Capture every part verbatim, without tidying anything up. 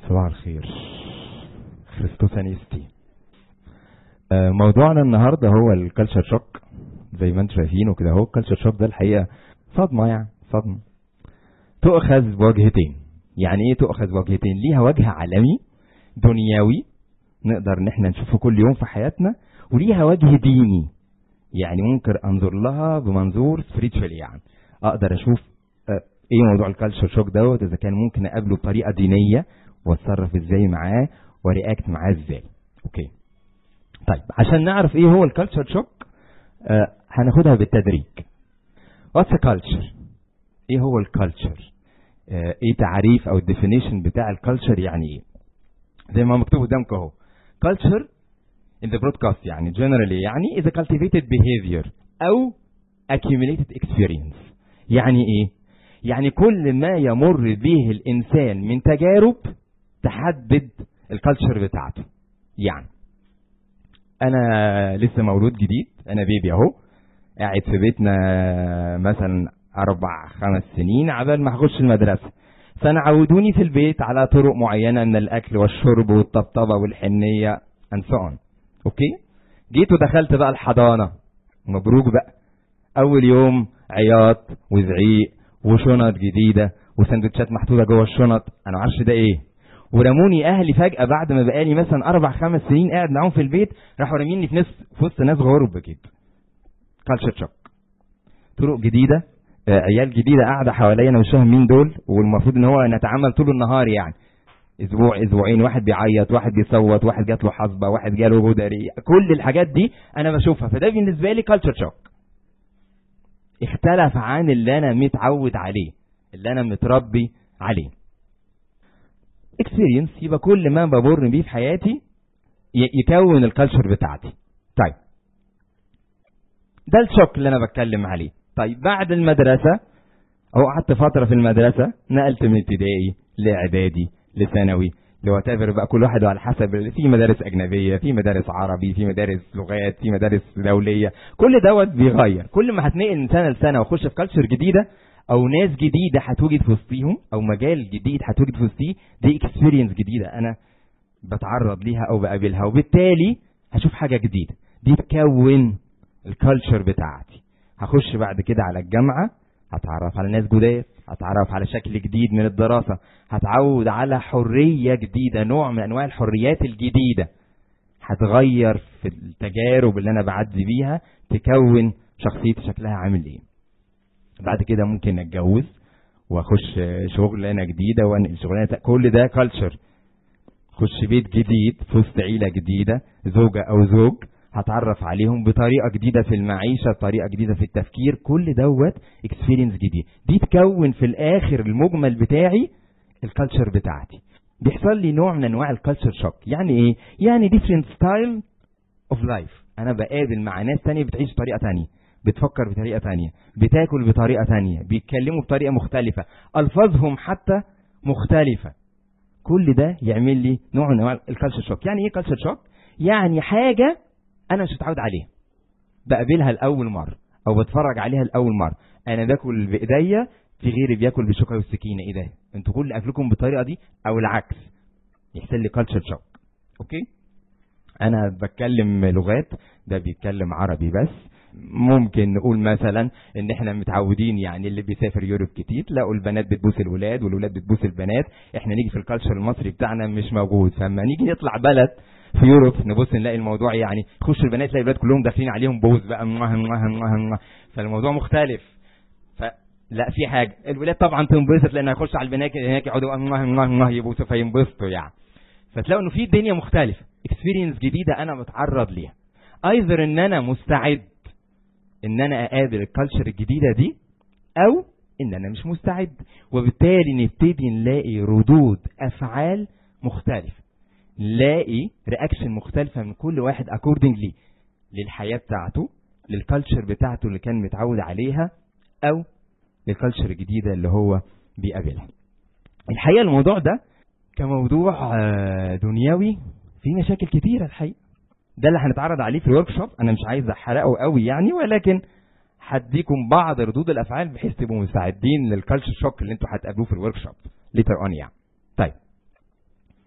صباح الخير. خريستوس انستي. موضوعنا النهارده هو الكالتشر شوك. زي ما انتم شايفينه كده اهو، الكالتشر شوك ده الحقيقه صدمه، يعني صدمه تؤخذ بوجهتين. يعني ايه تؤخذ بوجهتين؟ ليها وجه عالمي دنيوي نقدر ان احنا نشوفه كل يوم في حياتنا، وليها وجه ديني، يعني ممكن انظر لها بمنظور سبيريتشوال، يعني اقدر اشوف ايه موضوع الكالتشر شوك دوت، اذا كان ممكن اقابله بطريقه دينيه واتصرف ازاي معاه ورياكت معاه ازاي. اوكي، طيب عشان نعرف ايه هو الكالتشر شوك آه هناخدها بالتدريج. واتس كالتشر؟ ايه هو الكالتشر؟ آه ايه تعريف او الديفينيشن بتاع الكالتشر؟ يعني ايه؟ زي ما مكتوب قدامك اهو، كالتشر in the broadcast يعني generally يعني is a cultivated behavior او accumulated experience. يعني ايه؟ يعني كل ما يمر به الانسان من تجارب تحدد الكالتشر بتاعته. يعني انا لسه مولود جديد، انا بيبي اهو، قاعد في بيتنا مثلا اربع خمس سنين عبال ما هخش المدرسه، فانا عودوني في البيت على طرق معينه من الاكل والشرب والطبطبه والحنيه and so on. اوكي، جيت ودخلت بقى الحضانه، مبروك بقى، اول يوم عياط وزعيق وشنط جديده وسندوتشات محطوطه جوه الشنط، انا معرفش ده ايه، ورموني اهلي فجاه بعد ما بقالي مثلا اربع خمس سنين قاعد معاهم في البيت، راحوا راميني في ناس في وسط ناس غرب كده. كالتشر شوك. طرق جديده، آه عيال جديده قاعده حواليا، انا مش فاهم مين دول، والمفروض ان هو نتعامل طول النهار، يعني اسبوع اسبوعين واحد بيعيط، واحد بيصوت، واحد جات له حصبه، واحد جاله بودري، كل الحاجات دي انا بشوفها، فده بالنسبه لي كالتشر شوك. اختلف عن اللي انا متعود عليه، اللي انا متربي عليه. اكسبيرينس يبقى كل ما بمر بيه في حياتي يكون الكالتشر بتاعتي. طيب ده الشوك اللي انا بتكلم عليه. طيب بعد المدرسه او قعدت فتره في المدرسه، نقلت من ابتدائي لاعدادي لثانوي لواتيفر بقى، كل واحد على حسب، في مدارس اجنبيه، في مدارس عربي، في مدارس لغات، في مدارس دوليه، كل دوت بيغير. كل ما هتنقل من سنه لسنه واخش في كالتشر جديده او ناس جديده هتوجد في وسطيهم او مجال جديد هتوجد في وسطيه، دي اكسبيرينس جديده انا بتعرض ليها او بقابلها، وبالتالي هشوف حاجه جديده، دي تكون الكالتشر بتاعتي. هخش بعد كده على الجامعه، هتعرف على ناس جداد، هتعرف على شكل جديد من الدراسه، هتعود على حريه جديده، نوع من انواع الحريات الجديده، هتغير في التجارب اللي انا بعدي بيها تكون شخصيتي شكلها عامل ايه. بعد كده ممكن اتجوز واخش شغلانه جديده وانقل شغلانه، كل ده كالتشر. خش بيت جديد في وسط عيله جديده، زوجه او زوج، هتعرف عليهم بطريقه جديده في المعيشه، بطريقه جديده في التفكير، كل دوت اكسبيرينس جديد، دي تكون في الاخر المجمل بتاعي الكالتشر بتاعتي. بيحصل لي نوع من انواع الكالتشر شوك. يعني ايه؟ يعني ديفرنت ستايل اوف لايف. انا بقابل مع ناس تانية بتعيش بطريقه تانية، بتفكر بطريقه تانية، بتاكل بطريقه تانية، بيتكلموا بطريقه مختلفه، الفاظهم حتى مختلفه. كل ده يعمل لي نوع من انواع الكالتشر شوك. يعني ايه كالتشر شوك؟ يعني حاجه انا مش متعود عليها، بقابلها لاول مره او بتفرج عليها لاول مره. انا باكل بايديا، في غيري بياكل بالشوكه والسكينه، ايه ده؟ انتوا كل اكلكم بالطريقه دي، او العكس، يحصل لي كالتشر شوك. اوكي، انا بتكلم لغات، ده بيتكلم عربي بس، ممكن نقول مثلا ان احنا متعودين، يعني اللي بيسافر يوروب كتير تلاقوا البنات بتبوس الولاد والولاد بتبوس البنات، احنا نيجي في الكالتشر المصري بتاعنا مش موجود، فلما نيجي نطلع بلد في يوروب نبص نلاقي الموضوع، يعني خش البنات تلاقي الولاد كلهم داخلين عليهم بوز بقى، مواه مواه مواه مواه، فالموضوع مختلف. فلا في حاجه، الولاد طبعا تنبسط لان هيخش على البنات هناك يقعدوا مواه مواه مواه يبوسوا فينبسطوا، يعني فتلاقوا انه في دنيا مختلفه، اكسبيرينس جديده انا بتعرض ليها. ايذر ان انا مستعد ان انا اقابل الكالتشر الجديده دي، او ان انا مش مستعد، وبالتالي نبتدي نلاقي ردود افعال مختلفه، نلاقي رياكشن مختلفه من كل واحد اكوردنجلي للحياه بتاعته، للكالتشر بتاعته اللي كان متعود عليها، او للكالتشر الجديده اللي هو بيقابلها. الحقيقه الموضوع ده كموضوع دنيوي فيه مشاكل كتيره الحقيقه، ده اللي هنتعرض عليه في الورك شوب. انا مش عايز احرقه قوي يعني، ولكن هديكم بعض ردود الافعال بحيث تبقوا مستعدين للكالتشر شوك اللي انتوا هتقابلوه في الورك شوب ليتر اون يعني. طيب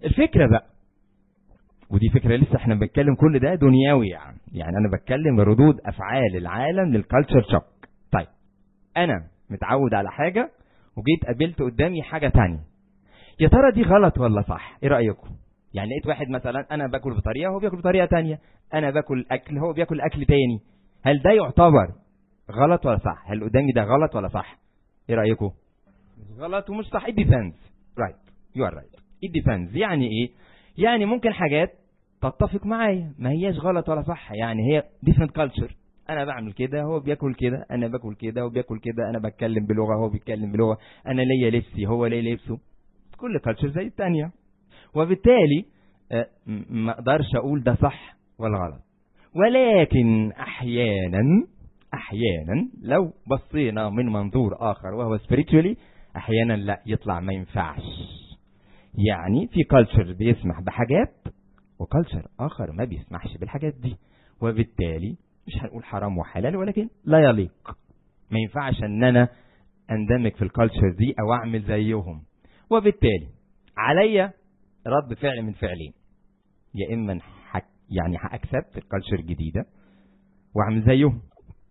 الفكره بقى، ودي فكره لسه احنا بنتكلم كل ده دنيوي يعني يعني انا بتكلم ردود افعال العالم للكالتشر شوك. طيب انا متعود على حاجه وجيت قابلت قدامي حاجه تانية، يا ترى دي غلط ولا صح؟ ايه رايكم؟ يعني لقيت واحد مثلا انا باكل بطريقه وهو بياكل بطريقه تانية، انا باكل اكل هو بياكل اكل تاني، هل ده يعتبر غلط ولا صح؟ هل قدامي ده غلط ولا صح؟ ايه رايكم؟ غلط ومش صح. it depends. right you are right. it depends يعني ايه؟ يعني ممكن حاجات تتفق معايا ما هياش غلط ولا صح، يعني هي different culture. انا بعمل كده هو بياكل كده، انا باكل كده هو بياكل كده، انا بتكلم بلغه هو بيتكلم بلغه، انا ليا لبسي هو ليا لبسه، كل culture زي الثانيه. وبالتالي ما اقدرش اقول ده صح ولا غلط. ولكن احيانا احيانا لو بصينا من منظور اخر وهو spiritually احيانا لا يطلع ما ينفعش. يعني في كالتشر بيسمح بحاجات وكالتشر اخر ما بيسمحش بالحاجات دي، وبالتالي مش هنقول حرام وحلال ولكن لا يليق. ما ينفعش ان انا اندمج في الكالتشر دي او اعمل زيهم. وبالتالي عليا رد فعل من فعلين، يا اما حك يعني هاكسبت الكالتشر الجديده واعمل زيهم،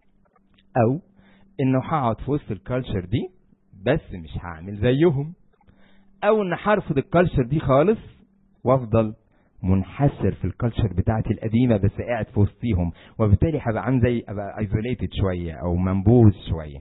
او انه هقعد في وسط الكالتشر دي بس مش هعمل زيهم، او ان هرفض الكالتشر دي خالص وافضل منحسر في الكالتشر بتاعتي القديمه بس قاعد في وسطيهم، وبالتالي هبقى عامل زي ابقى ايزوليتد شويه او منبوذ شويه.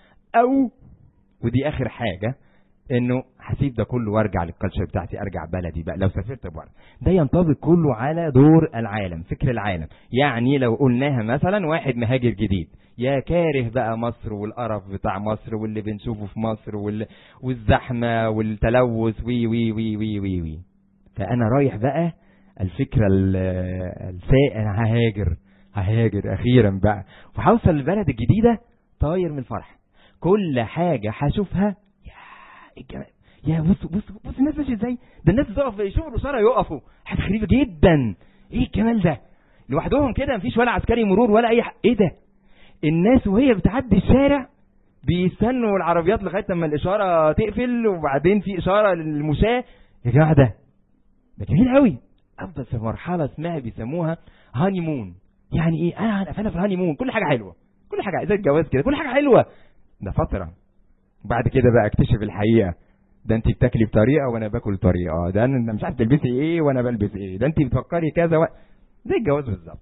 او ودي اخر حاجه، انه هسيب ده كله وارجع للكالتشر بتاعتي، ارجع بلدي بقى لو سافرت بره. ده ينطبق كله على دور العالم، فكر العالم. يعني لو قلناها مثلا واحد مهاجر جديد يا كاره بقى مصر والقرف بتاع مصر واللي بنشوفه في مصر وال... والزحمه والتلوث وي وي وي وي وي وي فانا رايح بقى الفكره السائل، انا ههاجر ههاجر اخيرا بقى وهوصل للبلد الجديده طاير من الفرح. كل حاجه هشوفها الجمال، يا بص بص بص الناس ماشيه ازاي، ده الناس بتقف يشوفوا الاشاره يقفوا، حاجه غريبه جدا. ايه الجمال ده؟ لوحدهم كده مفيش ولا عسكري مرور ولا اي حاجه. ايه ده؟ الناس وهي بتعدي الشارع بيستنوا العربيات لغايه لما الاشاره تقفل وبعدين في اشاره للمشاه. يا جماعه ده ده جميل قوي. افضل في مرحله اسمها بيسموها هاني مون. يعني ايه؟ انا انا في الهاني مون كل حاجه حلوه، كل حاجه زي الجواز كده كل حاجه حلوه، ده فتره. بعد كده بقى اكتشف الحقيقه، ده انت بتاكلي بطريقه وانا باكل بطريقه، ده انا مش عارف تلبسي ايه وانا بلبس ايه، ده انت بتفكري كذا و... زي الجواز بالظبط.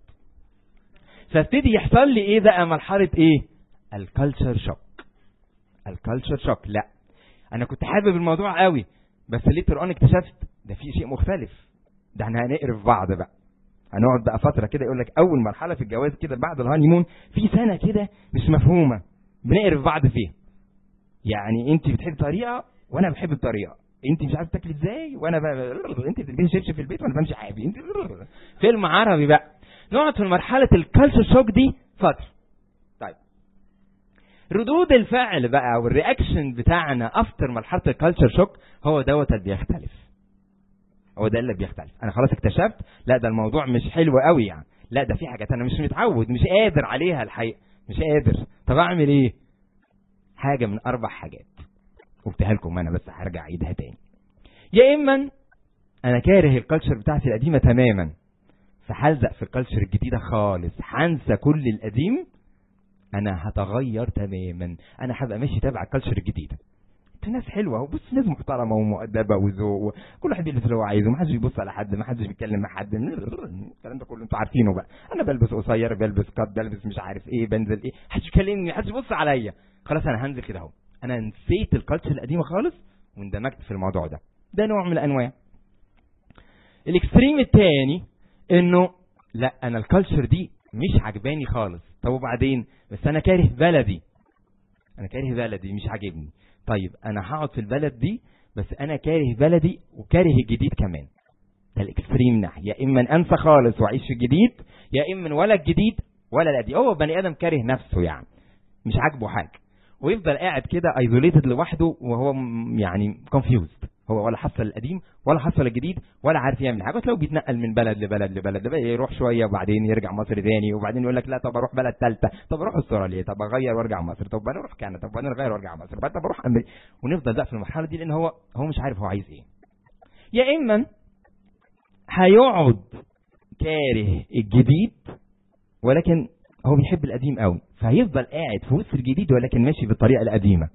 فابتدي يحصل لي ايه بقى؟ مرحله ايه؟ الكالتشر شوك. الكالتشر شوك لا انا كنت حابب الموضوع قوي بس ليتر اون اكتشفت ده في شيء مختلف، ده احنا هنقرف بعض بقى. هنقعد بقى فتره كده يقول لك اول مرحله في الجواز كده بعد الهانيمون في سنه كده مش مفهومه بنقرف بعض فيها. يعني انت بتحب طريقه وانا بحب الطريقه، انت مش عارف تاكلي ازاي وانا بقى انت بتلبسي شبشب في البيت وانا بمشي عادي، انت فيلم عربي بقى. نقعد في مرحله الكالتشر شوك دي فتره. طيب ردود الفعل بقى والرياكشن بتاعنا افتر مرحله الكالتشر شوك هو دوت اللي بيختلف، هو ده اللي بيختلف. انا خلاص اكتشفت لا ده الموضوع مش حلو قوي، يعني لا ده في حاجات انا مش متعود مش قادر عليها الحقيقه، مش قادر. طب اعمل ايه؟ حاجه من اربع حاجات قلتها لكم انا بس هرجع اعيدها تاني. يا اما انا كاره الكالتشر بتاعتي القديمه تماما فهلزق في الكالتشر الجديده خالص، هنسى كل القديم، انا هتغير تماما، انا هبقى ماشي تابع الكالتشر الجديده. الناس حلوه وبص ناس محترمه ومؤدبه وذوق، كل واحد بيلبس اللي هو عايزه، ما حدش بيبص على حد، ما حدش بيتكلم مع حد، الكلام ده كله انتوا عارفينه بقى. انا بلبس قصير بلبس قط بلبس مش عارف ايه بنزل ايه، محدش يكلمني محدش يبص عليا، خلاص انا هنزل كده اهو. انا نسيت الكالتشر القديمه خالص واندمجت في الموضوع ده. ده نوع من الانواع. الاكستريم الثاني انه لا انا الكالتشر دي مش عجباني خالص، طب وبعدين بس انا كاره بلدي، انا كاره بلدي مش عاجبني. طيب انا هقعد في البلد دي بس انا كاره بلدي وكاره الجديد كمان. ده الاكستريم ناحيه، يا اما انسى خالص واعيش في الجديد، يا اما ولا الجديد ولا القديم. هو بني ادم كاره نفسه يعني مش عاجبه حاجه ويفضل قاعد كده ايزوليتد لوحده وهو يعني كونفيوزد، هو ولا حصل القديم ولا حصل الجديد ولا عارف يعمل حاجه. لو بيتنقل من بلد لبلد لبلد لبلد يروح شويه وبعدين يرجع مصر تاني وبعدين يقول لك لا طب اروح بلد ثالثه، طب اروح استراليا، طب اغير وارجع مصر، طب انا اروح كندا، طب انا اغير وارجع مصر، طب اروح امريكا. ونفضل بقى في المرحله دي لان هو هو مش عارف هو عايز ايه. يا اما هيقعد كاره الجديد ولكن هو بيحب القديم قوي، فهيفضل قاعد في وسط الجديد ولكن ماشي بالطريقه القديمه.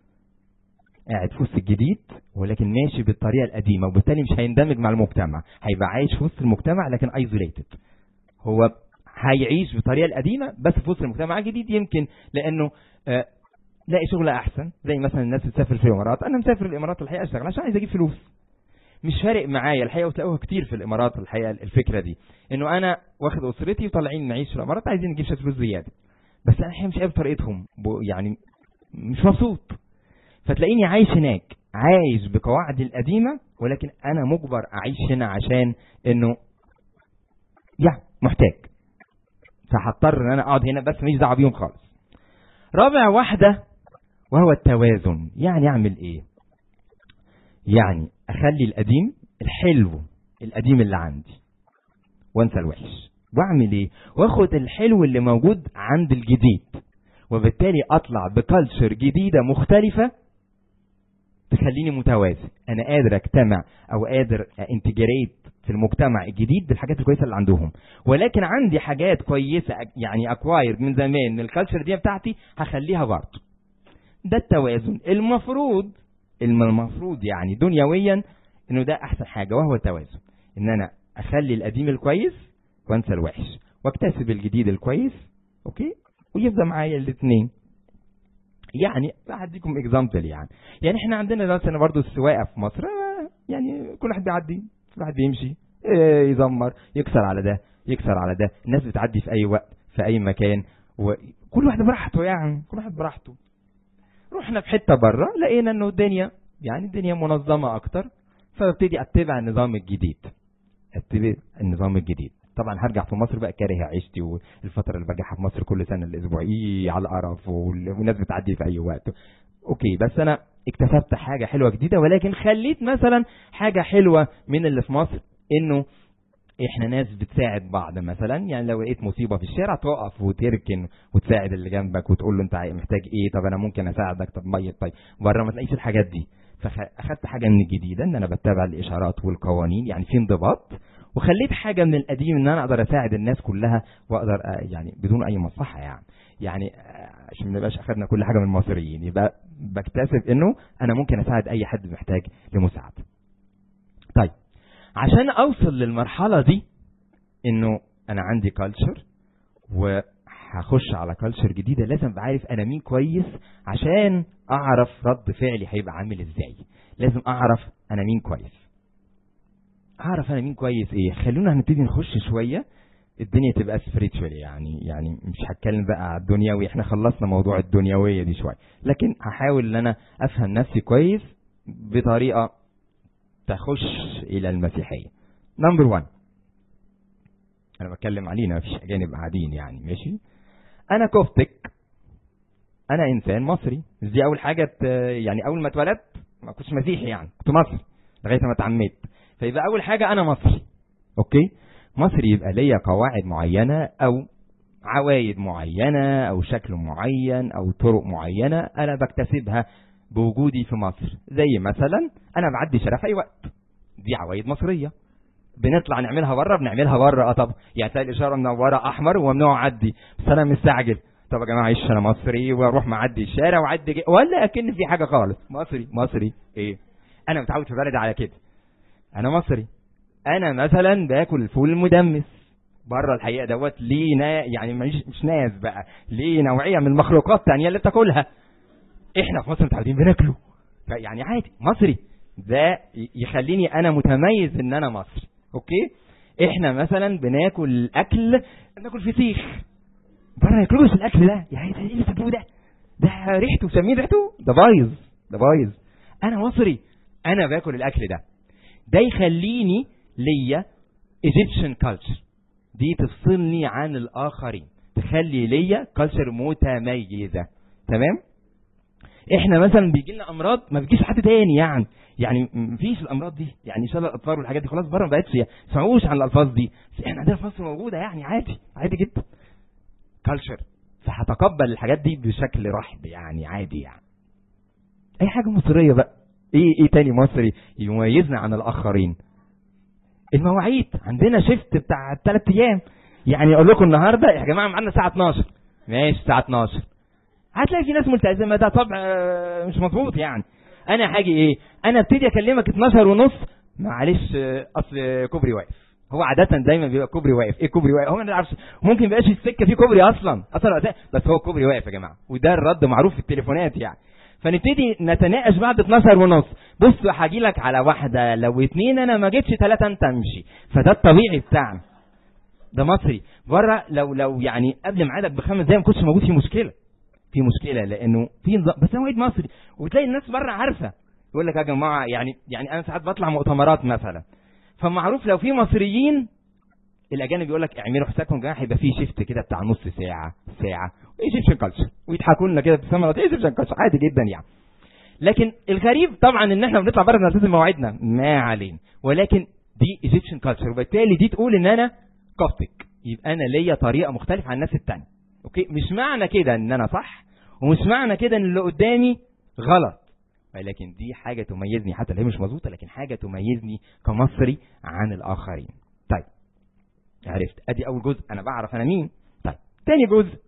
قاعد في وسط الجديد ولكن ماشي بالطريقه القديمه، وبالتالي مش هيندمج مع المجتمع، هيبقى عايش في وسط المجتمع لكن ايزوليتد. هو هيعيش بالطريقه القديمه بس في وسط المجتمع الجديد، يمكن لانه آه لاقي شغله احسن، زي مثلا الناس بتسافر في الامارات. انا مسافر الامارات الحقيقه اشتغل عشان عايز اجيب فلوس، مش فارق معايا الحقيقه. وتلاقوها كتير في الامارات الحقيقه الفكره دي، انه انا واخد اسرتي وطالعين نعيش في الامارات عايزين نجيب شويه فلوس زياده، بس انا الحقيقه مش قابل طريقتهم، يعني مش مبسوط. فتلاقيني عايش هناك عايش بقواعد القديمه، ولكن انا مجبر اعيش هنا عشان انه يا محتاج، فهضطر ان انا اقعد هنا بس ماليش دعوه بيهم خالص. رابع واحده وهو التوازن. يعني اعمل ايه؟ يعني اخلي القديم الحلو القديم اللي عندي وانسى الوحش، واعمل ايه؟ واخد الحلو اللي موجود عند الجديد، وبالتالي اطلع بكالتشر جديده مختلفه تخليني متوازن. انا قادر اجتمع او قادر انتجريت في المجتمع الجديد بالحاجات الكويسه اللي عندهم، ولكن عندي حاجات كويسه يعني اكواير من زمان من الكالتشر دي بتاعتي هخليها برضه. ده التوازن المفروض المفروض يعني دنيويا انه ده احسن حاجه، وهو التوازن. ان انا اخلي القديم الكويس وانسى الوحش، واكتسب الجديد الكويس، اوكي، ويبقى معايا الاثنين. يعني هديكم اكزامبل. يعني يعني احنا عندنا مثلا برضه السواقه في مصر، يعني كل واحد بيعدي، كل واحد بيمشي يزمر، يكسر على ده يكسر على ده، الناس بتعدي في اي وقت في اي مكان، وكل واحد براحته، يعني كل واحد براحته. رحنا في حته بره لقينا انه الدنيا يعني الدنيا منظمه اكتر، فببتدي اتبع النظام الجديد اتبع النظام الجديد. طبعا هرجع في مصر بقى كاره عيشتي، والفتره اللي برجعها في مصر كل سنه الاسبوعيه على القرف، والناس بتعدي في اي وقت. اوكي، بس انا اكتسبت حاجه حلوه جديده، ولكن خليت مثلا حاجه حلوه من اللي في مصر، انه احنا ناس بتساعد بعض. مثلا يعني لو لقيت مصيبه في الشارع تقف وتركن وتساعد اللي جنبك وتقول له انت محتاج ايه، طب انا ممكن اساعدك، طب ميت. طيب بره ما تلاقيش الحاجات دي. فاخدت حاجه من الجديده ان انا بتابع الاشارات والقوانين، يعني في انضباط، وخليت حاجه من القديم ان انا اقدر اساعد الناس كلها، واقدر يعني بدون اي مصلحه. يعني يعني عشان ما نبقاش اخدنا كل حاجه من المصريين، يبقى بكتسب انه انا ممكن اساعد اي حد محتاج لمساعده. طيب عشان اوصل للمرحله دي انه انا عندي كالتشر وهخش على كالتشر جديده، لازم ابقى عارف انا مين كويس عشان اعرف رد فعلي هيبقى عامل ازاي. لازم اعرف انا مين كويس. اعرف انا مين كويس ايه؟ خلونا هنبتدي نخش شويه الدنيا تبقى سبيريتشوال. يعني يعني مش هتكلم بقى على الدنيوي، احنا خلصنا موضوع الدنيويه دي شويه، لكن هحاول ان انا افهم نفسي كويس بطريقه تخش الى المسيحيه. نمبر واحد، انا بتكلم علينا، مفيش اجانب قاعدين يعني، ماشي؟ انا كوفتك، انا انسان مصري. دي اول حاجه، يعني اول ما اتولدت ما كنتش مسيحي، يعني كنت مصري لغايه ما اتعمدت، فيبقى اول حاجه انا مصري. اوكي، مصري يبقى ليا قواعد معينه او عوايد معينه او شكل معين او طرق معينه انا بكتسبها بوجودي في مصر. زي مثلا انا بعدي شارع في اي وقت، دي عوايد مصريه. بنطلع نعملها بره بنعملها بره. اه طب يعني تلاقي الاشاره منوره احمر وممنوع اعدي، بس انا مستعجل. طب يا جماعه عيش، انا مصري واروح معدي الشارع وعدي جي. ولا اكن في حاجه خالص. مصري مصري ايه؟ انا متعود في بلدي على كده، انا مصري. انا مثلا باكل الفول المدمس بره، الحقيقه دوت ليه نا... يعني مش مش ناس بقى، ليه نوعيه من المخلوقات الثانيه اللي بتاكلها. احنا في مصر متعودين بناكله، فيعني عادي مصري. ده يخليني انا متميز ان انا مصري. اوكي، احنا مثلا بناكل اكل، بناكل فسيخ بره، ياكلوش الاكل ده. يعني ايه اللي بتاكلوه ده؟ ده ريحته سمين، ريحته ده بايظ، ده بايظ. انا مصري، انا باكل الاكل ده. ده يخليني ليا ايجيبشن كلتشر، دي تفصلني عن الاخرين، تخلي ليا كلتشر متميزه. تمام؟ احنا مثلا بيجي لنا امراض ما بتجيش حد تاني، يعني يعني مفيش الامراض دي، يعني شلل الاطفال والحاجات دي خلاص بره ما بقتش، تسمعوش عن الالفاظ دي. احنا عندنا في مصر موجوده، يعني عادي عادي جدا كلتشر، فهتقبل الحاجات دي بشكل رحب، يعني عادي. يعني اي حاجه مصريه بقى. ايه ايه تاني مصري يميزنا عن الاخرين؟ المواعيد عندنا شيفت بتاع ثلاث ايام، يعني اقول لكم النهارده يا جماعه معانا الساعه اتناشر، ماشي الساعه اتناشر، هتلاقي في ناس ملتزمه، ده طبع مش مظبوط. يعني انا هاجي ايه، انا ابتدي اكلمك اتناشر ونص، معلش اصل كوبري واقف، هو عاده دايما بيبقى كوبري واقف. ايه كوبري واقف؟ هو ما نعرفش، ممكن يبقاش السكه في كوبري اصلا اصلا بس هو كوبري واقف يا جماعه، وده الرد معروف في التليفونات يعني. فنبتدي نتناقش بعد اتناشر ونص، بص هاجي لك على واحده، لو اتنين انا ما جيتش ثلاثه انت امشي. فده الطبيعي بتاعنا، ده مصري. بره لو لو يعني قبل ميعادك بخمس دقايق ما كنتش موجود في مشكله، في مشكله لانه في نظام، بس هو عيد مصري. وتلاقي الناس بره عارفه، يقول لك يا جماعه يعني يعني انا ساعات بطلع مؤتمرات مثلا، فمعروف لو في مصريين الاجانب يقول لك اعملوا حسابكم يا جماعه هيبقى في شيفت كده بتاع نص ساعه ساعه، ايجيبشن كلتشر، ويضحكوا لنا كده بابتسامه ايجيبشن كلتشر عادي جدا يعني. لكن الغريب طبعا ان احنا بنطلع بره نلتزم مواعيدنا، ما علينا، ولكن دي ايجيبشن كلتشر، وبالتالي دي تقول ان انا كوبتك، يبقى انا ليا طريقه مختلفه عن الناس الثانيه. اوكي، مش معنى كده ان انا صح، ومش معنى كده ان اللي قدامي غلط، ولكن دي حاجه تميزني حتى لو هي مش مظبوطه، لكن حاجه تميزني كمصري عن الاخرين. طيب عرفت، ادي اول جزء، انا بعرف انا مين. طيب تاني جزء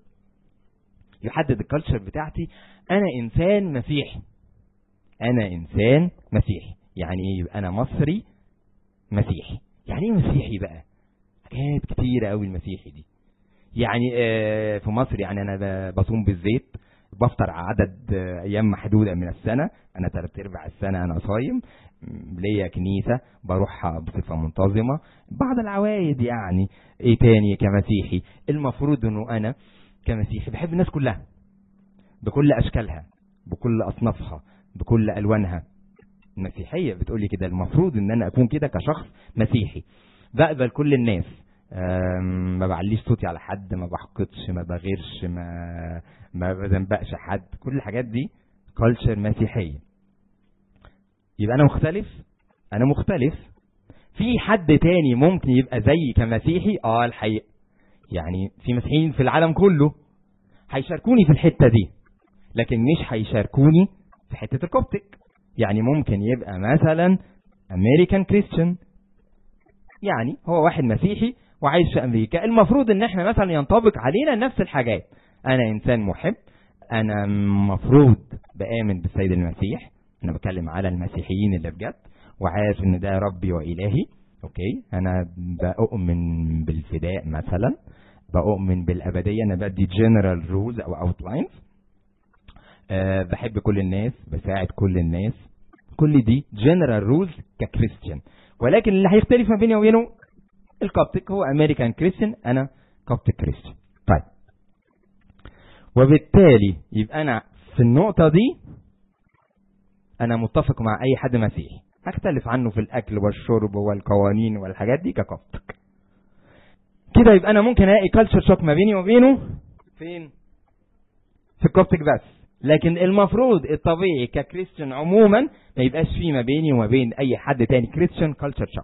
يحدد الكالتشر بتاعتي، انا انسان مسيحي. انا انسان مسيحي يعني ايه؟ يبقى انا مصري مسيحي. يعني ايه مسيحي بقى؟ حاجات كتيره قوي المسيحي دي. يعني آه في مصر يعني انا بصوم بالزيت، بفطر عدد ايام محدوده من السنه، انا ثلاث ارباع السنه انا صايم، ليا كنيسه بروحها بصفه منتظمه، بعض العوايد. يعني ايه تاني كمسيحي؟ المفروض انه انا كمسيحي بحب الناس كلها بكل اشكالها بكل اصنافها بكل الوانها. المسيحيه بتقولي كده، المفروض ان انا اكون كده كشخص مسيحي، بقبل كل الناس، ما بعليش صوتي على حد، ما بحقدش، ما بغيرش، ما ما بذنبقش حد، كل الحاجات دي كالتشر مسيحيه. يبقى انا مختلف، انا مختلف. في حد تاني ممكن يبقى زي كمسيحي؟ اه الحقيقه يعني في مسيحيين في العالم كله هيشاركوني في الحته دي، لكن مش هيشاركوني في حته الكوبتك. يعني ممكن يبقى مثلا امريكان كريستيان، يعني هو واحد مسيحي وعايش في امريكا، المفروض ان احنا مثلا ينطبق علينا نفس الحاجات. انا انسان محب، انا مفروض بآمن بالسيد المسيح، انا بتكلم على المسيحيين اللي بجد، وعارف ان ده ربي والهي. اوكي، انا بؤمن بالفداء مثلا، بؤمن بالابديه، انا بدي جنرال رولز او اوتلاينز. أه بحب كل الناس، بساعد كل الناس، كل دي جنرال رولز ككريستيان. ولكن اللي هيختلف ما بيني وبينه الكوبتك، هو امريكان كريستيان، انا كوبتك كريستيان. طيب وبالتالي يبقى انا في النقطه دي انا متفق مع اي حد مسيحي، اختلف عنه في الاكل والشرب والقوانين والحاجات دي ككوبتك كده. يبقى انا ممكن الاقي كالتشر شوك ما بيني وبينه فين؟ في الكوبتك بس. لكن المفروض الطبيعي ككريستيان عموما ما يبقاش فيه ما بيني وما بين اي حد تاني كريستيان كالتشر شوك.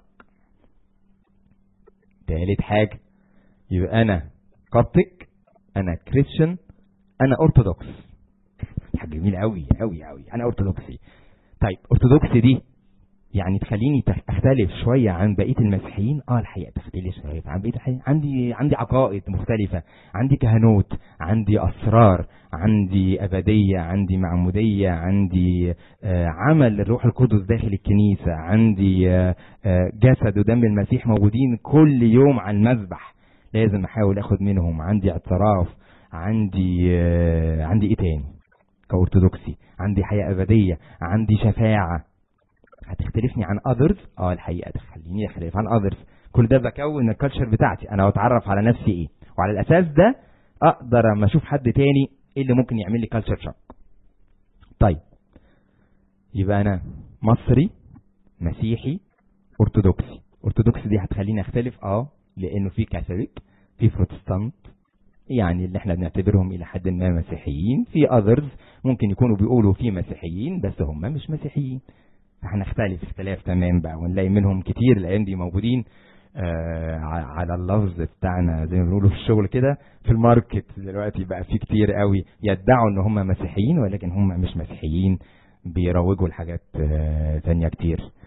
تالت حاجه، يبقى انا كوبتك، انا كريستيان، انا ارثوذكس. حاجه جميله قوي قوي قوي، انا ارثوذكسي. طيب ارثوذكسي دي يعني تخليني اختلف شويه عن بقيه المسيحيين؟ اه الحقيقه تختلف شويه عن بقيه الحقيقة. عندي عندي عقائد مختلفه، عندي كهنوت، عندي اسرار، عندي ابديه، عندي معموديه، عندي آه عمل الروح القدس داخل الكنيسه، عندي آه آه جسد ودم المسيح موجودين كل يوم على المذبح، لازم احاول اخد منهم، عندي اعتراف، عندي آه عندي ايه تاني كأرثوذكسي؟ عندي حياه ابديه، عندي شفاعه. هتختلفني عن others؟ اه الحقيقه تخليني اختلف عن others. كل ده بكون الكالتشر بتاعتي، انا بتعرف على نفسي ايه، وعلى الاساس ده اقدر اما اشوف حد تاني ايه اللي ممكن يعمل لي كالتشر شوك. طيب يبقى انا مصري مسيحي ارثوذكسي. ارثوذكسي دي هتخليني اختلف اه لانه في كاثوليك، في بروتستانت، يعني اللي احنا بنعتبرهم الى حد ما مسيحيين، في others ممكن يكونوا بيقولوا في مسيحيين بس هم مش مسيحيين، هنختلف اختلاف تمام بقى، ونلاقي منهم كتير الايام دي موجودين آه على اللفظ بتاعنا زي ما بنقولوا في الشغل كده، في الماركت دلوقتي بقى في كتير قوي يدعوا ان هم مسيحيين ولكن هم مش مسيحيين، بيروجوا لحاجات آه تانية كتير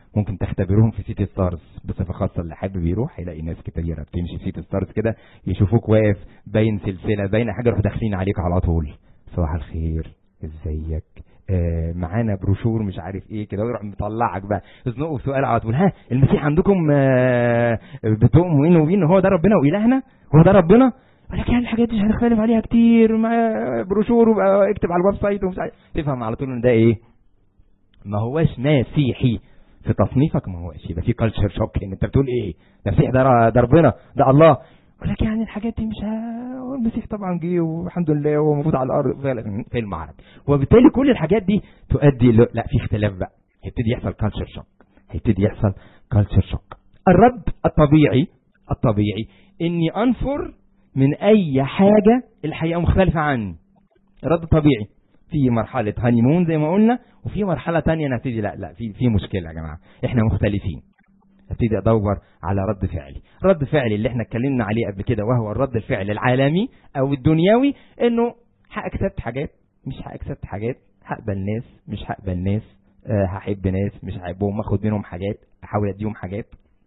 ممكن تختبروهم في سيتي ستارز بصفه خاصه، اللي حابب يروح هيلاقي ناس كتيره بتمشي في سيتي ستارز كده، يشوفوك واقف باين سلسله باين حاجه يروحوا داخلين عليك على طول، صباح الخير ازيك آه معانا بروشور مش عارف ايه كده، ويروح مطلعك بقى يزنقوا سؤال على طول، ها المسيح عندكم آه بتؤمنوا مين ومين هو ده ربنا والهنا هو ده ربنا؟ ولكن الحاجات دي مش هنختلف عليها كتير، مع بروشور وبقى اكتب على الويب سايت ومش عارف، تفهم على طول ان ده ايه، ما هوش مسيحي في تصنيفك، ما هوش يبقى في كالتشر شوك ان انت بتقول ايه ده مسيح ده ده ربنا ده الله، ولكن يعني الحاجات دي مش ه... المسيح طبعا جه والحمد لله هو موجود على الارض في المعرض، وبالتالي كل الحاجات دي تؤدي ل... لا في اختلاف بقى، هيبتدي يحصل كالتشر شوك، هيبتدي يحصل كالتشر شوك. الرد الطبيعي الطبيعي اني انفر من اي حاجه الحقيقه مختلفه عني، الرد الطبيعي في مرحله هانيمون زي ما قلنا، وفي مرحله ثانيه نبتدي لا لا في في مشكله يا جماعه احنا مختلفين، ابتدي ادور على رد فعلي. رد فعلي اللي احنا اتكلمنا عليه قبل كده وهو الرد الفعل العالمي او الدنيوي، انه هاكسبت حاجات مش هاكسبت حاجات، هقبل ناس مش هقبل ناس، أه هحب ناس مش هحبهم، اخد منهم حاجات احاول اديهم حاجات.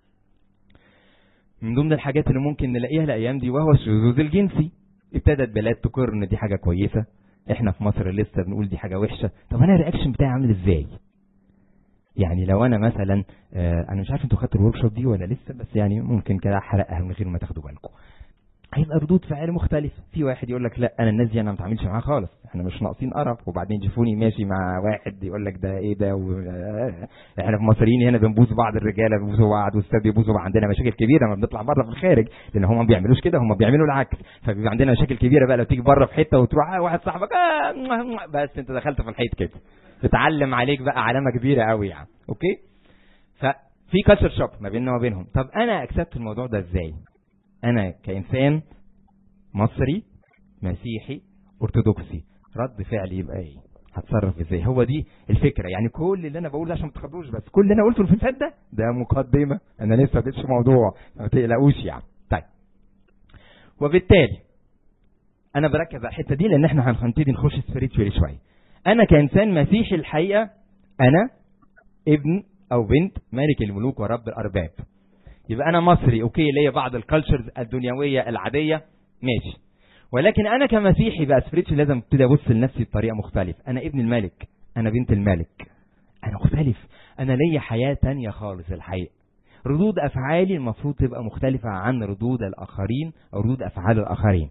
من ضمن الحاجات اللي ممكن نلاقيها الايام دي وهو الشذوذ الجنسي، ابتدت بلاد تقر ان دي حاجه كويسه، احنا في مصر لسه بنقول دي حاجه وحشه. طب انا الرياكشن بتاعي عامل ازاي؟ يعني لو انا مثلا آه انا مش عارف انتوا خدتوا الورك شوب دي ولا لسه، بس يعني ممكن كده احرقها من غير ما تاخدوا بالكم، هيبقى ردود فعل مختلفه. في واحد يقول لك لا انا الناس دي انا ما بتعاملش معاها خالص، احنا مش ناقصين قرف، وبعدين يشوفوني ماشي مع واحد يقول لك ده ايه ده و... احنا في مصريين هنا بنبوس بعض، الرجاله بيبوسوا بعض والستات بيبوسوا بعض، عندنا مشاكل كبيره لما بنطلع بره في الخارج، لان هم ما بيعملوش كده، هم بيعملوا العكس، فبيبقى عندنا مشاكل كبيره بقى لو تيجي بره في حته وتروح واحد صاحبك آه بس انت دخلت في الحيط كده، تتعلم عليك بقى علامه كبيره قوي يعني. اوكي، ففي كالتشر شوك ما بيننا وما بينهم. طب انا اكسبت الموضوع ده ازاي؟ انا كانسان مصري مسيحي ارثوذكسي رد فعلي يبقى ايه؟ هتصرف ازاي؟ هو دي الفكره. يعني كل اللي انا بقوله ده عشان ما تخضوش، بس كل اللي انا قلته في الفات ده ده مقدمه، انا لسه ما بديتش موضوع، ما تقلقوش يعني. طيب، وبالتالي انا بركز على الحته دي لان احنا هنبتدي نخش سبيريتشوالي شويه. انا كانسان مسيحي الحقيقه انا ابن او بنت ملك الملوك ورب الارباب، يبقى انا مصري اوكي، ليا بعض الكالتشرز الدنيويه العاديه ماشي، ولكن انا كمسيحي بقى سبيريتشوال لازم ابتدي ابص لنفسي بطريقه مختلفه. انا ابن الملك، انا بنت الملك، انا مختلف، انا ليا حياه تانية خالص الحقيقه. ردود افعالي المفروض تبقى مختلفه عن ردود الاخرين او ردود افعال الاخرين.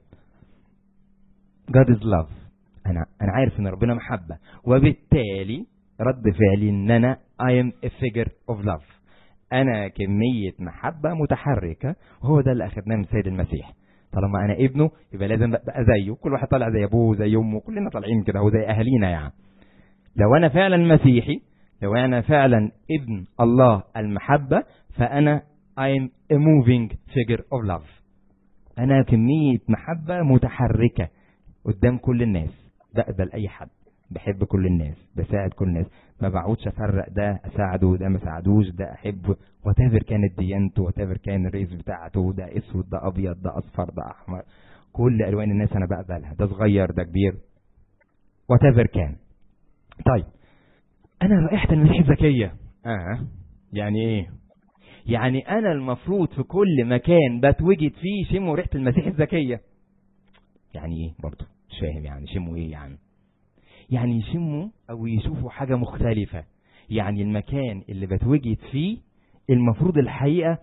God is love، انا انا عارف ان ربنا محبه، وبالتالي رد فعلي ان انا I am a figure of love، انا كميه محبه متحركه، وهو ده اللي اخذناه من السيد المسيح. طالما انا ابنه يبقى لازم ابقى زيه، كل واحد طالع زي ابوه زي امه، كلنا طالعين كده، هو زي اهالينا يعني. لو انا فعلا مسيحي، لو انا فعلا ابن الله المحبه، فانا I'm a moving figure of love، انا كميه محبه متحركه قدام كل الناس، بقبل اي حد، بحب كل الناس، بساعد كل الناس، ما بعودش افرق ده اساعده ده ما ساعدوش، ده احبه وتافر كانت ديانته، وتافر كان الرئيس بتاعته، ده اسود ده ابيض ده اصفر ده احمر، كل الوان الناس انا بقبلها، ده صغير ده كبير وتافر كان. طيب انا رائحه المسيح الزكيه، اه يعني ايه؟ يعني انا المفروض في كل مكان بتوجد فيه شموا ريحه المسيح الزكيه. يعني ايه برضه؟ مش فاهم يعني شموا ايه يعني؟ يعني يشموا او يشوفوا حاجة مختلفة. يعني المكان اللي بتوجد فيه المفروض الحقيقة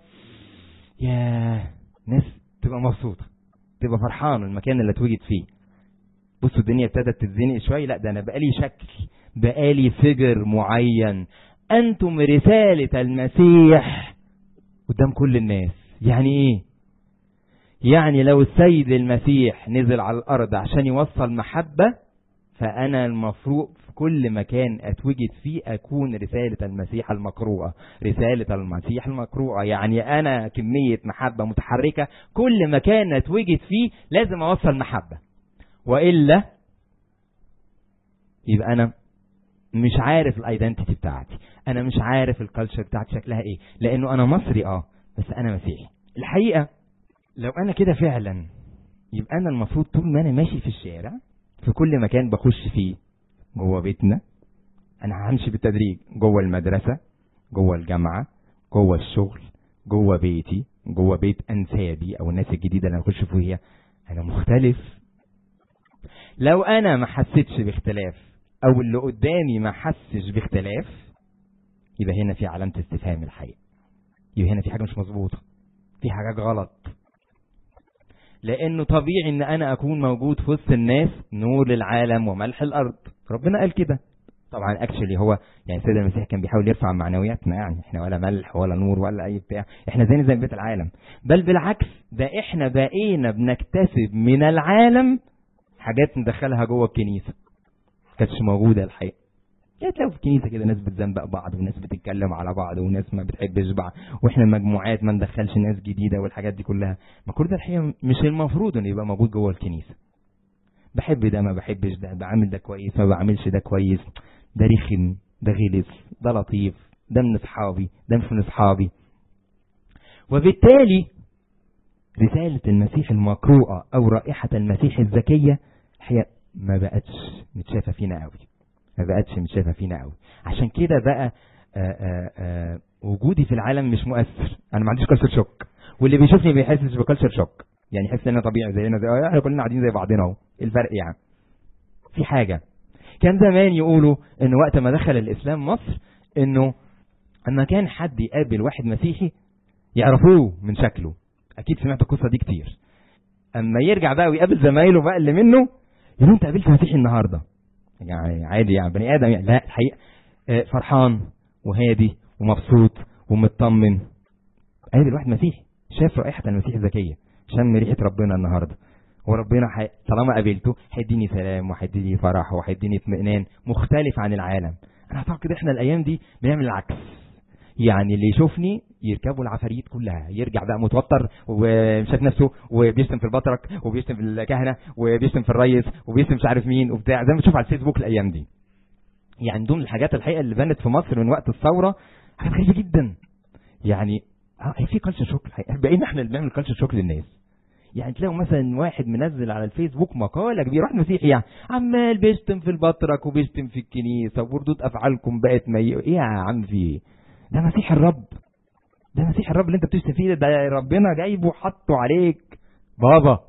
يا ناس تبقى مبسوطة، تبقى فرحان المكان اللي اتوجد فيه. بصوا الدنيا ابتدت تتزنق شوية، لا ده انا بقالي شكل، بقالي فجر معين، انتم رسالة المسيح قدام كل الناس. يعني ايه؟ يعني لو السيد المسيح نزل على الارض عشان يوصل محبة، فأنا المفروض في كل مكان أتوجد فيه أكون رسالة المسيح المقروءة، رسالة المسيح المقروءة. يعني أنا كمية محبة متحركة، كل مكان أتوجد فيه لازم أوصل محبة، وإلا يبقى أنا مش عارف الايدنتيتي بتاعتي، أنا مش عارف الكالتشر بتاعتي شكلها إيه، لأنه أنا مصري أه بس أنا مسيحي. الحقيقة لو أنا كده فعلا، يبقى أنا المفروض طول ما أنا ماشي في الشارع، في كل مكان بخش فيه، جوه بيتنا، انا همشي بالتدريج، جوه المدرسة جوه الجامعة، جوه الشغل، جوه بيتي، جوه بيت انسابي او الناس الجديدة اللي هنخش فيها، انا مختلف. لو انا ما حسيتش باختلاف او اللي قدامي ما حسش باختلاف، يبقى هنا في علامة استفهام الحقيقة، يبقى هنا في حاجة مش مظبوطة، في حاجة غلط. لانه طبيعي ان انا اكون موجود في وسط الناس نور للعالم وملح الارض، ربنا قال كده. طبعا اكشلي هو يعني سيد المسيح كان بيحاول يرفع معنوياتنا، يعني احنا ولا ملح ولا نور ولا اي بتاع، احنا زينا زي بيت العالم، بل بالعكس ده احنا بقينا بنكتسب من العالم حاجات ندخلها جوه الكنيسة كانتش موجودة الحقيقة. يعني تلاقوا في الكنيسة كده ناس بتذنبق بعض وناس بتتكلم على بعض وناس ما بتحبش بعض، واحنا مجموعات ما ندخلش ناس جديدة والحاجات دي كلها. ما كل ده الحقيقة مش المفروض ان يبقى موجود جوه الكنيسة. بحب ده ما بحبش ده، بعمل ده كويس ما بعملش ده كويس، ده رخم ده غلس ده لطيف، ده من اصحابي ده مش من اصحابي. وبالتالي رسالة المسيح المقروءة او رائحة المسيح الزكية هي ما بقتش متشافة فينا قوي، ما بقتش متشافة فينا قوي. عشان كده بقى آآ آآ وجودي في العالم مش مؤثر، انا ما عنديش كالتشر شوك، واللي بيشوفني بيحسش بكالتشر شوك، يعني يحس ان انا طبيعي زينا زي احنا كلنا قاعدين زي بعضنا اهو. الفرق يعني في حاجة كان زمان يقولوا ان وقت ما دخل الاسلام مصر، انه اما كان حد يقابل واحد مسيحي يعرفوه من شكله، اكيد سمعت القصة دي كتير، اما يرجع بقى ويقابل زمايله بقى اللي منه يقولوا انت قابلت مسيحي النهارده، يعني عادي يعني بني ادم يعني. لا الحقيقة فرحان وهادي ومبسوط ومطمن. قابل واحد مسيحي شاف رائحة المسيح الزكية، شم ريحة ربنا النهارده، وربنا حي... طالما قابلته هيديني سلام وهيديني فرح وهيديني اطمئنان مختلف عن العالم. انا اعتقد احنا الايام دي بنعمل العكس، يعني اللي يشوفني يركبوا العفاريت كلها، يرجع بقى متوتر ومشاف نفسه وبيشتم في البطرك وبيشتم في الكهنة وبيشتم في الرئيس وبيشتم مش عارف مين وبتاع، زي ما بتشوف على الفيسبوك الايام دي. يعني دول الحاجات الحقيقة اللي بانت في مصر من وقت الثورة حاجات غريبة جدا. يعني اه في كالتشر شوك الحقيقة، بقينا احنا اللي بنعمل كالتشر شوك للناس. يعني تلاقوا مثلا واحد منزل على الفيسبوك مقالة كبيرة، واحد مسيحي يعني عمال بيشتم في البطرك وبيشتم في الكنيسة وردود افعالكم بقت مي... ايه يا عم في ايه؟ ده مسيح الرب، ده مسيح الرب اللي انت بتشتم فيه ده ربنا جايبه وحطه عليك بابا.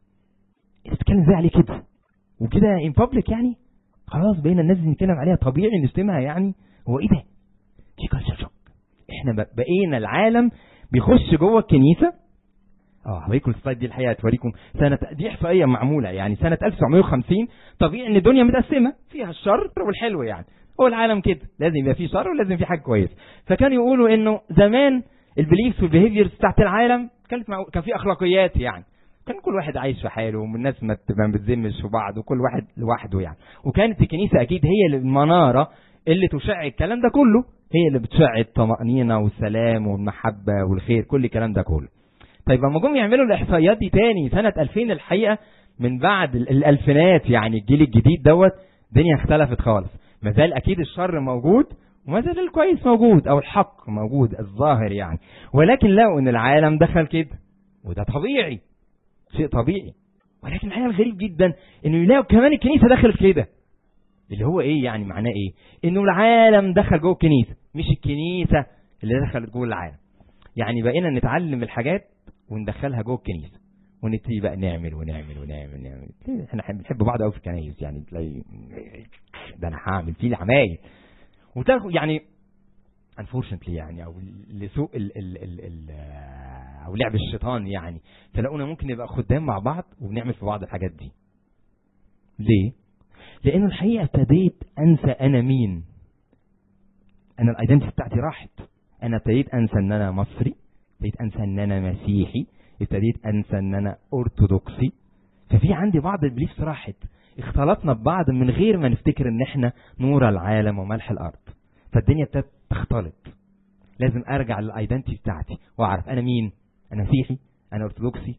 انت بتتكلم ازاي عليه كده وكده ان بابليك؟ يعني خلاص بقينا الناس نتكلم عليها طبيعي نشتمها، يعني هو ايه ده؟ دي كالتشر شوك. احنا بقينا العالم بيخش جوه الكنيسة. اه هوريكم السلايد دي الحقيقه توريكم سنه، دي احصائيه معموله يعني سنه ألف وتسعمائة وخمسين. طبيعي ان الدنيا متقسمه فيها الشر والحلو، يعني هو العالم كده لازم يبقى فيه شر ولازم فيه حاجه كويسه. فكانوا يقولوا انه زمان البيليفز والبيهيفيرز بتاعت العالم كانت مع... كان في اخلاقيات، يعني كان كل واحد عايش في حاله والناس ما بتذمش في بعض وكل واحد لوحده يعني. وكانت الكنيسه اكيد هي المناره اللي تشع الكلام ده كله، هي اللي بتشع الطمأنينه والسلام والمحبه والخير، كل الكلام ده كله. طيب لما جم يعملوا الاحصائيات دي تاني سنة ألفين الحقيقة، من بعد الالفينات يعني الجيل الجديد دوت، الدنيا اختلفت خالص. ما زال اكيد الشر موجود وما زال الكويس موجود او الحق موجود الظاهر يعني، ولكن لقوا ان العالم دخل كده، وده طبيعي شيء طبيعي. ولكن الحقيقة الغريب جدا انه يلاقوا كمان الكنيسة دخلت كده، اللي هو ايه يعني؟ معناه ايه؟ انه العالم دخل جوه الكنيسة مش الكنيسة اللي دخلت جوه العالم. يعني بقينا نتعلم الحاجات وندخلها جوه الكنيسه ونبتدي بقى نعمل ونعمل ونعمل ونعمل. احنا بنحب بعض قوي في الكنايس، يعني تلاقي ده انا هعمل فيه العمايل وتاخد يعني unfortunately يعني او لسوء ال ال ال ال او لعب الشيطان، يعني تلاقونا ممكن نبقى خدام مع بعض وبنعمل في بعض الحاجات دي. ليه؟ لانه الحقيقه ابتديت انسى انا مين، انا الايدنتي بتاعتي راحت، انا ابتديت انسى ان انا مصري، ابتديت انسى ان انا مسيحي، ابتديت انسى ان انا ارثوذكسي. ففي عندي بعض البليفز راحت، اختلطنا ببعض من غير ما نفتكر ان احنا نور العالم وملح الارض. فالدنيا ابتدت تختلط. لازم ارجع للايدنتي بتاعتي واعرف انا مين، انا مسيحي، انا ارثوذكسي،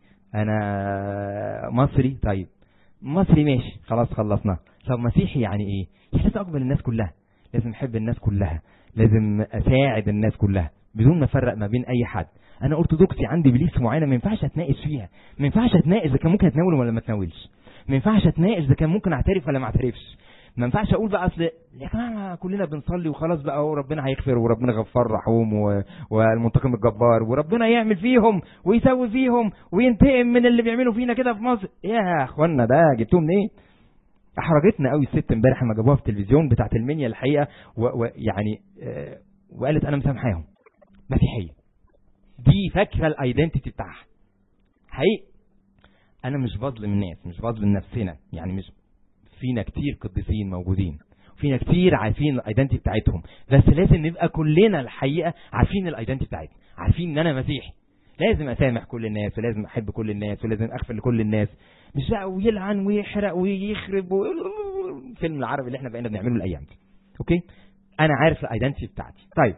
انا مصري. طيب مصري ماشي خلاص خلصنا. طب مسيحي يعني ايه؟ لازم اقبل الناس كلها، لازم احب الناس كلها، لازم اساعد الناس كلها بدون ما افرق ما بين اي حد. انا ارثوذكسي عندي بليفز معينه ما ينفعش اتناقش فيها، ما ينفعش اتناقش اذا كان ممكن اتناول ولا ما اتناولش، ما ينفعش اتناقش اذا كان ممكن اعترف ولا ما اعترفش، ما ينفعش اقول بقى اصل يا جماعه كلنا بنصلي وخلاص بقى وربنا هيغفر وربنا غفار رحوم والمنتقم الجبار وربنا يعمل فيهم ويسوي فيهم وينتقم من اللي بيعملوا فينا كده في مصر. يا اخوانا ده جبتوه منين؟ إيه؟ احرجتنا قوي الست امبارح لما جابوها في التلفزيون بتاعت المنيا الحقيقه ويعني آه وقالت انا مسامحاهم مسيحيه. دي فاكره الايدنتيتي بتاعها حقيقي. انا مش بظلم الناس، مش بظلم نفسنا، يعني مش فينا كتير قديسين موجودين وفينا كتير عارفين الايدنتيتي بتاعتهم، بس لازم نبقى كلنا الحقيقه عارفين الايدنتيتي بتاعتنا، عارفين ان انا مسيحي، لازم اسامح كل الناس ولازم احب كل الناس ولازم اغفر لكل الناس، مش بقى ويلعن ويحرق ويخرب و... الفيلم العربي اللي احنا بقينا بنعمله الايام دي. اوكي انا عارف الايدنتيتي بتاعتي. طيب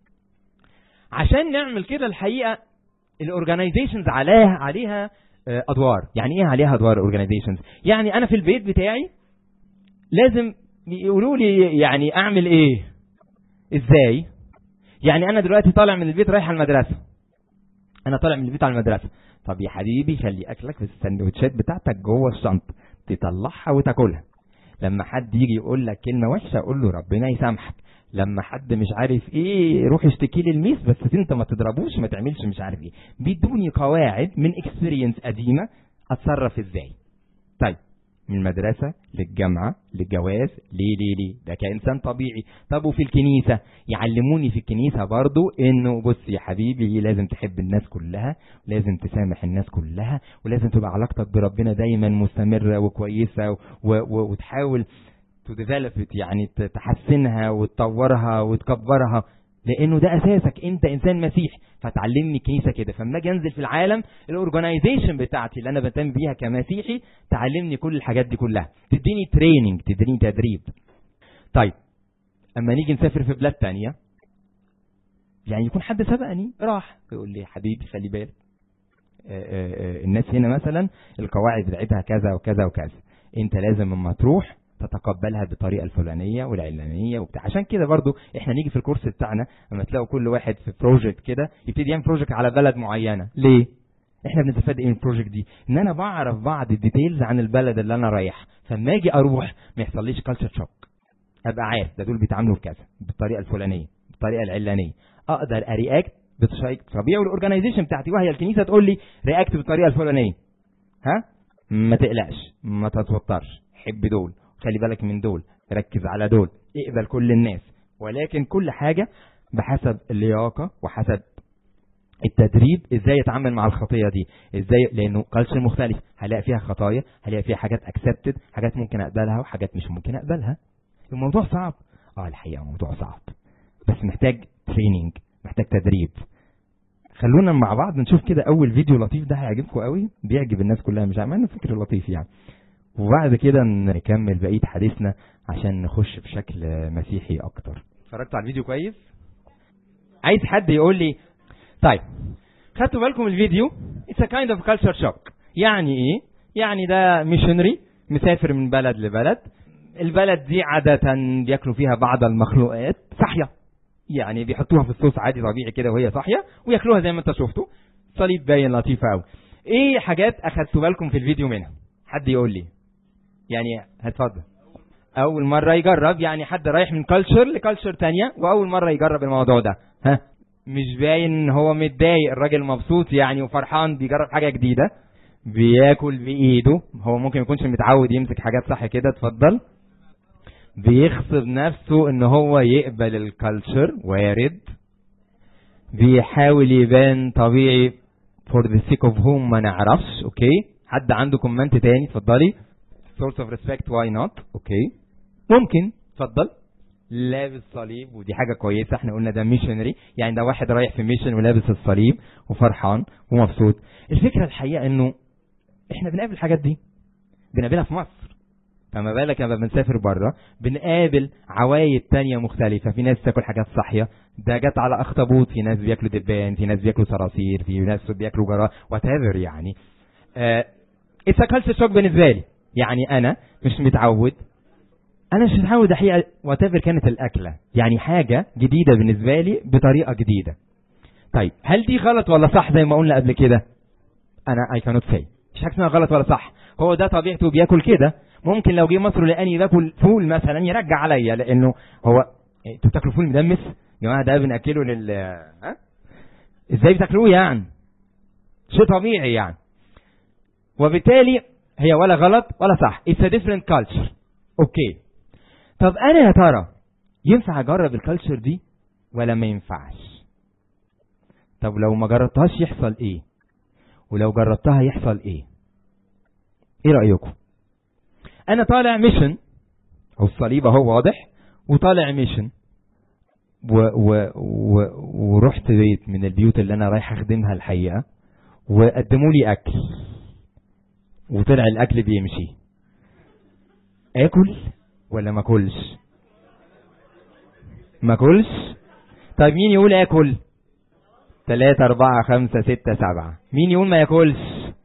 عشان نعمل كده الحقيقه الاورجانيزيشنز عليها عليها ادوار. يعني ايه عليها ادوار اورجانيزيشنز؟ يعني انا في البيت بتاعي لازم يقولوا لي يعني اعمل ايه ازاي. يعني انا دلوقتي طالع من البيت رايح على المدرسه، انا طالع من البيت على المدرسه، طب يا حبيبي خلي اكلك في السندوتشات بتاعتك جوه الشنطه تطلعها وتاكلها. لما حد يجي يقول لك كلمه وحشه اقول له ربنا يسامحك. لما حد مش عارف ايه روح اشتكي لي الميس، بس انت ما تضربوش ما تعملش مش عارف ايه. بدون قواعد من اكسبيرينس قديمه اتصرف ازاي. طيب من المدرسه للجامعه للجواز، ليه ليه ليه ده كانسان طبيعي. طب وفي الكنيسه يعلموني في الكنيسه برضو انه بص يا حبيبي لازم تحب الناس كلها، لازم تسامح الناس كلها، ولازم تبقى علاقتك بربنا دايما مستمره وكويسه و... و... وتحاول تديفلوب يعني تحسنها وتطورها وتكبرها، لانه ده اساسك، انت انسان مسيحي. فتعلمني الكنيسه كده، فلما اجي انزل في العالم الاورجنايزيشن بتاعتي اللي انا بهتم بيها كمسيحي تعلمني كل الحاجات دي كلها، تديني تريننج تديني تدريب. طيب اما نيجي نسافر في بلاد تانية يعني يكون حد سبقني راح يقول لي حبيبي خلي بالك الناس هنا مثلا القواعد بتاعتها كذا وكذا وكذا، انت لازم اما تروح تتقبلها بالطريقه الفلانيه والعلانيه وبتاع. عشان كده برضو احنا نيجي في الكورس بتاعنا لما تلاقوا كل واحد في بروجكت كده يبتدي يعمل بروجكت على بلد معينه. ليه؟ احنا بنستفاد ايه من البروجكت دي؟ ان انا بعرف بعض الديتيلز عن البلد اللي انا رايح، فلما اجي اروح ما يحصليش كالتشر شوك، ابقى عارف ده دول بيتعاملوا بكذا بالطريقه الفلانيه بالطريقه العلانيه، اقدر ارياكت بطريقه طبيعي. والاورجنايزيشن بتاعتي وهي الكنيسه تقول لي رياكت بالطريقه الفلانيه، ها ما تقلقش ما تتوترش، حب دول خلي بالك من دول ركز على دول اقبل كل الناس، ولكن كل حاجة بحسب اللياقة وحسب التدريب ازاي يتعامل مع الخطية دي ازاي، لانه كالتشر مختلف هلاقي فيها خطايا، هلاقي فيها حاجات اكسبتد، حاجات ممكن اقبلها وحاجات مش ممكن اقبلها. الموضوع صعب اه الحقيقة موضوع صعب، بس محتاج تريننج محتاج تدريب. خلونا مع بعض نشوف كده اول فيديو لطيف، ده هيعجبكم قوي بيعجب الناس كلها مش عامل فكر لطيف يعني، وبعد كده نكمل بقية حديثنا عشان نخش بشكل مسيحي اكتر. اتفرجتوا على الفيديو كويس؟ عايز حد يقول لي طيب خدتوا بالكم الفيديو؟ It's a kind of culture shock. يعني ايه؟ يعني ده ميشنري مسافر من بلد لبلد، البلد دي عادة بياكلوا فيها بعض المخلوقات صحية، يعني بيحطوها في الصوص عادي طبيعي كده وهي صحية وياكلوها زي ما انت شفتوا، صليب باين لطيفة قوي. ايه حاجات اخدتوا بالكم في الفيديو منها؟ حد يقول لي يعني هتفضل. اول مرة يجرب، يعني حد رايح من كالتشر لكالتشر تانية واول مرة يجرب الموضوع ده، ها مش باين هو متضايق، الراجل مبسوط يعني وفرحان بيجرب حاجة جديدة، بياكل بايده، هو ممكن يكونش متعود يمسك حاجات صح كده، اتفضل. بيغصب نفسه ان هو يقبل الكالتشر، وارد. بيحاول يبان طبيعي for the sake of whom ما نعرفش. اوكي حد عنده كومنت تاني؟ اتفضلي. source of respect why not. اوكي ممكن اتفضل. لابس صليب ودي حاجة كويسة، احنا قلنا ده ميشنري، يعني ده واحد رايح في ميشن ولابس الصليب وفرحان ومبسوط. الفكرة الحقيقة انه احنا بنقابل الحاجات دي بنقابلها في مصر، فما بالك لما بنسافر بره بنقابل عوايد تانية مختلفة. في ناس تاكل حاجات صحية، ده جت على اخطبوط، في ناس بياكلوا دبان، في ناس بياكلوا صراصير، في ناس بياكلوا جراد whatever يعني. اه it's a culture shock بالنسبة لي، يعني انا مش متعود انا مش متعود الحقيقة whatever كانت الاكلة، يعني حاجة جديدة بالنسبة لي بطريقة جديدة. طيب هل دي غلط ولا صح؟ زي ما قلنا قبل كده انا I cannot say، مش حاجة اسمها غلط ولا صح، هو ده طبيعته بياكل كده، ممكن لو جه مصر لقاني باكل فول مثلا يرجع عليا، لانه هو انتوا بتاكلوا فول مدمس يا جماعه، ده بناكله لل ها ازاي بتاكلوه يعني؟ شيء طبيعي يعني. وبالتالي هي ولا غلط ولا صح. It's a different culture. اوكي. طب انا يا ترى ينفع اجرب الكالتشر دي ولا ما ينفعش؟ طب لو ما جربتهاش يحصل ايه؟ ولو جربتها يحصل ايه؟ ايه رأيكم؟ انا طالع ميشن، او الصليب اهو واضح، وطالع ميشن و و و ورحت بيت من البيوت اللي انا رايح اخدمها الحقيقة، وقدموا لي اكل وطلع الاكل بيمشي، اكل ولا ما اكلش؟ ما اكلش. طيب مين يقول اكل؟ ثلاثة أربعة خمسة ستة سبعة. مين يقول ما ياكلش؟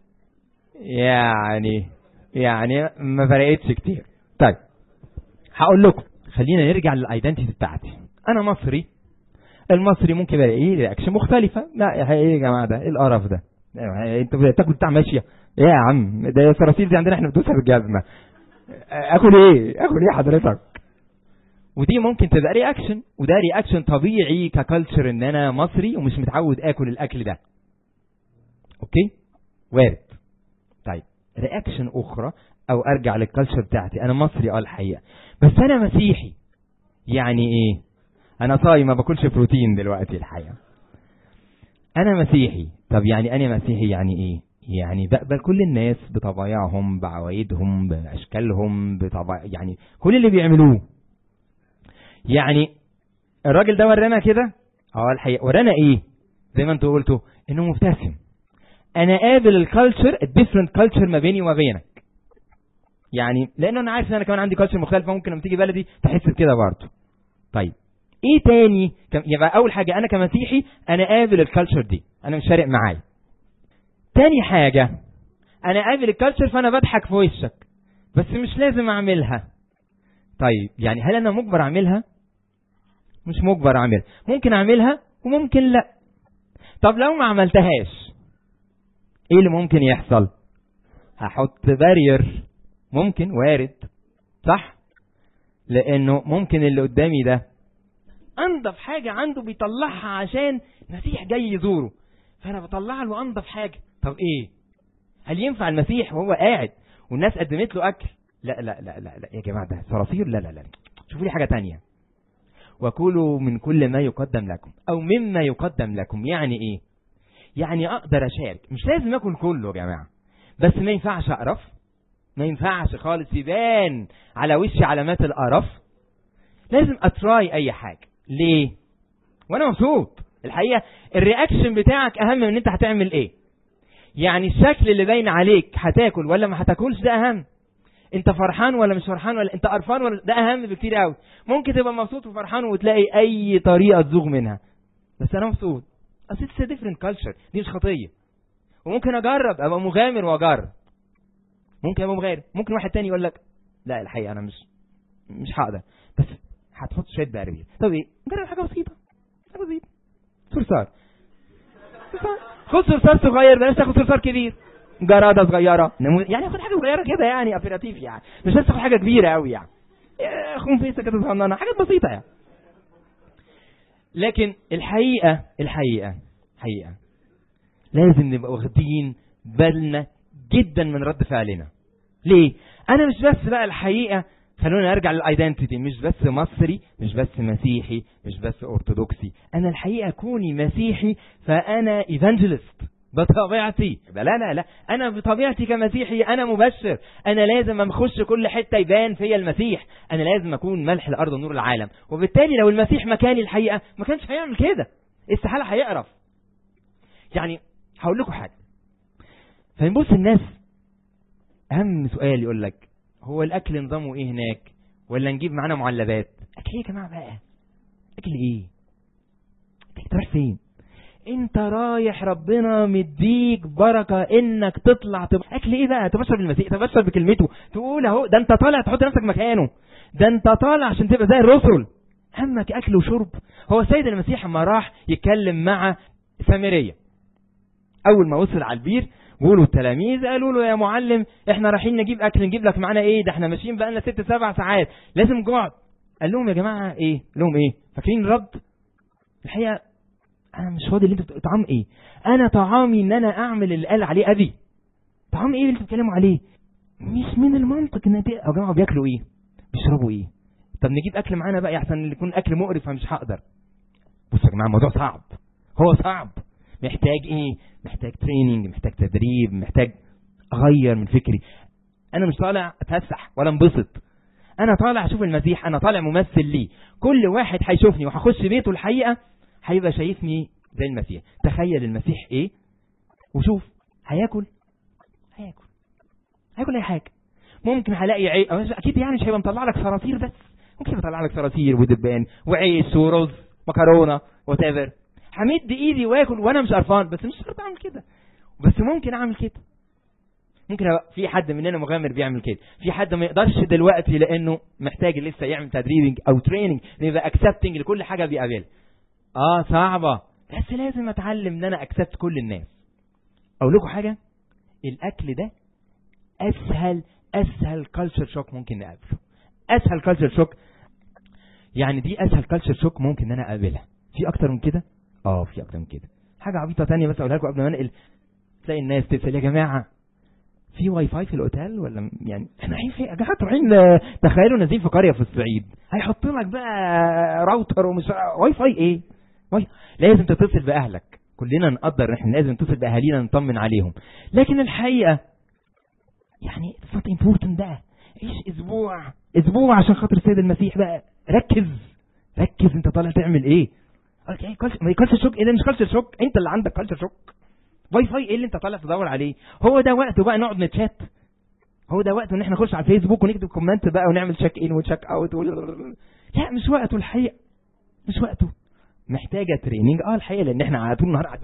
يعني يعني ما فرقتش كتير. طيب هقول لكم، خلينا نرجع للايدنتيتي بتاعتي. انا مصري، المصري ممكن يبقى ايه رياكشن مختلفة. لا ايه يا جماعه ده ايه القرف ده؟ انتوا بتاكلوا بتاع ماشيه ايه يا عم؟ ده الصراصير دي عندنا احنا بندوسها بالجزمه. اكل ايه؟ اكل ايه حضرتك؟ ودي ممكن تبقى رياكشن، وده رياكشن طبيعي ككالتشر ان انا مصري ومش متعود اكل الاكل ده. اوكي وارد. طيب رياكشن اخرى، او ارجع للكالتشر بتاعتي، انا مصري اه الحقيقه بس انا مسيحي. يعني ايه؟ انا صايم ما باكلش بروتين دلوقتي الحقيقه. انا مسيحي. طب يعني انا مسيحي يعني ايه؟ يعني بقبل كل الناس بطبايعهم بعوايدهم باشكالهم بطبع، يعني كل اللي بيعملوه. يعني الراجل ده ورانا كده اه الحقيقه، ورانا ايه؟ زي ما انتوا قلتوا انه مبتسم. انا قابل الكالتشر الديفرنت كالتشر ما بيني وما بينك، يعني لانه انا عارف ان انا كمان عندي كالتشر مختلفه، ممكن لما تيجي بلدي تحس بكده برضه. طيب ايه تاني؟ يبقى اول حاجه انا كمسيحي انا قابل الكالتشر دي، انا مش فارق معايا. تاني حاجه انا قابل الكالتشر فانا بضحك في وشك بس مش لازم اعملها. طيب يعني هل انا مجبر اعملها؟ مش مجبر اعملها، ممكن اعملها وممكن لا. طب لو ما عملتهاش ايه اللي ممكن يحصل؟ هحط بارير. ممكن، وارد، صح؟ لانه ممكن اللي قدامي ده انضف حاجة عنده بيطلعها عشان المسيح جاي يزوره، فانا بطلع له انضف حاجة. طب ايه؟ هل ينفع المسيح وهو قاعد والناس قدمت له اكل؟ لا لا لا لا, لا. يا جماعة ده صراصير. لا لا لا شوفوا لي حاجة تانية. وكلوا من كل ما يقدم لكم او مما يقدم لكم. يعني ايه؟ يعني اقدر اشارك، مش لازم اكل كله يا جماعة، بس ما ينفعش اقرف، ما ينفعش خالص يبان على وشي علامات القرف. لازم اتراي اي حاجة. ليه؟ وانا مبسوط الحقيقة. الرياكشن بتاعك اهم من انت هتعمل ايه. يعني الشكل اللي باين عليك هتاكل ولا ما هتاكلش ده اهم. انت فرحان ولا مش فرحان، ولا انت قرفان ولا، ده اهم بكتير قوي. ممكن تبقى مبسوط وفرحان وتلاقي اي طريقة تزوغ منها، بس انا مبسوط. اصل it's a different culture، دي مش خطية. وممكن اجرب ابقى مغامر واجرب، ممكن ابقى مغامر. ممكن واحد تاني يقول لك لا الحقيقة انا مش مش هقدر، بس هتحط شوية باربير. طب ايه؟ جرب حاجة بسيطة، حاجة بسيطة. صرصار، خد صرصار صغير، بلاش تاخد صرصار كبير. جرادة صغيرة يعني، خد حاجة صغيرة كده يعني ابيراتيف، يعني مش لازم تاخد حاجة كبيرة قوي يعني. خنفيسة كده صغننة، حاجات بسيطة يعني. لكن الحقيقة الحقيقة حقيقة لازم نبقى واخدين بالنا جدا من رد فعلنا. ليه؟ انا مش بس بقى الحقيقة، خلونا نرجع للايدنتيتي، مش بس مصري، مش بس مسيحي، مش بس ارثوذكسي. انا الحقيقة كوني مسيحي فانا ايفانجيلست بطبيعتي. لا لا لا انا بطبيعتي كمسيحي انا مبشر. انا لازم امخش كل حتة يبان فيا المسيح. انا لازم اكون ملح الارض ونور العالم. وبالتالي لو المسيح مكاني الحقيقة ما كانش هيعمل كده، استحالة هيقرف. يعني هقول لكم حاجة. فنبص الناس اهم سؤال يقول لك هو الاكل نظامه ايه هناك، ولا نجيب معانا معلبات؟ اكل ايه يا جماعه بقى؟ اكل ايه؟ انت رايح فين؟ انت رايح ربنا مديك بركه انك تطلع تب... اكل ايه بقى؟ تبشر بالمسيح، تبشر بكلمته، تقول اهو ده انت طالع تحط نفسك مكانه، ده انت طالع عشان تبقى زي الرسل. همك اكل وشرب. هو السيد المسيح لما راح يتكلم مع سامريه اول ما وصل على البير قولوا التلاميذ قالوا له يا معلم احنا رايحين نجيب اكل، نجيب لك معانا ايه؟ ده احنا ماشيين بقالنا ست سبع ساعات لازم جوع. قال لهم يا جماعه ايه؟ قال لهم ايه؟ فاكرين الرد؟ الحقيقه انا مش فاضي اللي انتوا طعام ايه؟ انا طعامي ان انا اعمل اللي قال عليه ابي. طعام ايه اللي انتوا بتتكلموا عليه؟ مش من المنطق ان دي يا جماعه بياكلوا ايه؟ بيشربوا ايه؟ طب نجيب اكل معانا بقى احسن اللي يكون اكل مقرف فمش هقدر. بصوا يا جماعه الموضوع صعب، هو صعب، محتاج ايه؟ محتاج تريننج، محتاج تدريب، محتاج اغير من فكري. انا مش طالع اتفسح ولا انبسط، انا طالع اشوف المسيح، انا طالع ممثل ليه. كل واحد هيشوفني وهخش بيته الحقيقه هيبقى شايفني زي المسيح. تخيل المسيح ايه وشوف هياكل هياكل هياكل اي حاجه. ممكن هلاقي عيش اكيد، يعني مش هيبقى مطلع لك صراصير بس، ممكن يطلع لك صراصير ودبان وعيش ورز مكرونه وات ايفر. همد ايدي واكل وانا مش قرفان، بس مش شرط اعمل كده، بس ممكن اعمل كده. ممكن في حد مننا مغامر بيعمل كده، في حد ما يقدرش دلوقتي لانه محتاج لسه يعمل تدريبنج او تريننج يبقى اكسبتنج لكل حاجه بيقابلها. اه صعبه، بس لازم اتعلم ان انا اكسبت كل الناس. اقول لكم حاجه، الاكل ده اسهل اسهل كلتشر شوك ممكن نقابله. اسهل كلتشر شوك يعني دي اسهل كلتشر شوك ممكن ان انا اقابلها. في اكتر من كده؟ اه في اكتر من كده. حاجه عبيطه تانية بس اقولها لكم قبل ما انقل. تلاقي الناس تسال يا جماعه في واي فاي في الاوتيل ولا يعني احنا رايحين في يا جماعه رايحين تخيلوا نازلين في قريه في الصعيد هيحط لك بقى راوتر ومش واي فاي ايه؟ واي لازم تتصل باهلك. كلنا نقدر ان احنا لازم نتصل باهالينا نطمن عليهم، لكن الحقيقه يعني it's not important بقى. ايش اسبوع اسبوع عشان خاطر السيد المسيح بقى. ركز ركز انت طالع تعمل ايه؟ اوكي كلتشر شوك ايه ده؟ مش كلتشر شوك، انت اللي عندك كلتشر شوك. واي فاي ايه اللي انت طالع تدور عليه؟ هو ده وقته بقى نقعد نتشات؟ هو ده وقته ان احنا نخش على الفيسبوك ونكتب كومنت بقى ونعمل تشيك ان وتشيك اوت و... لا مش وقته الحقيقه، مش وقته. محتاجه تريننج اه الحقيقه، لان احنا على طول النهار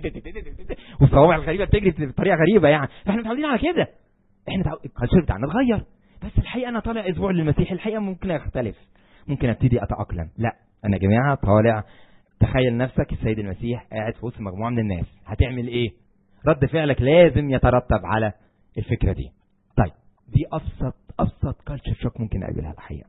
والصوابع الغريبه بتجري بطريقه غريبه يعني، فاحنا متعودين على كده. احنا تعو... الكالتشر بتاعنا اتغير. بس الحقيقه انا طالع اسبوع للمسيح، الحقيقه ممكن اختلف، ممكن ابتدي اتاقلم. لا انا يا جماعه طالع. تخيل نفسك السيد المسيح قاعد في وسط مجموعه من الناس، هتعمل ايه؟ رد فعلك لازم يترتب على الفكره دي. طيب دي ابسط ابسط كالتشر شوك ممكن اقابلها الحقيقه.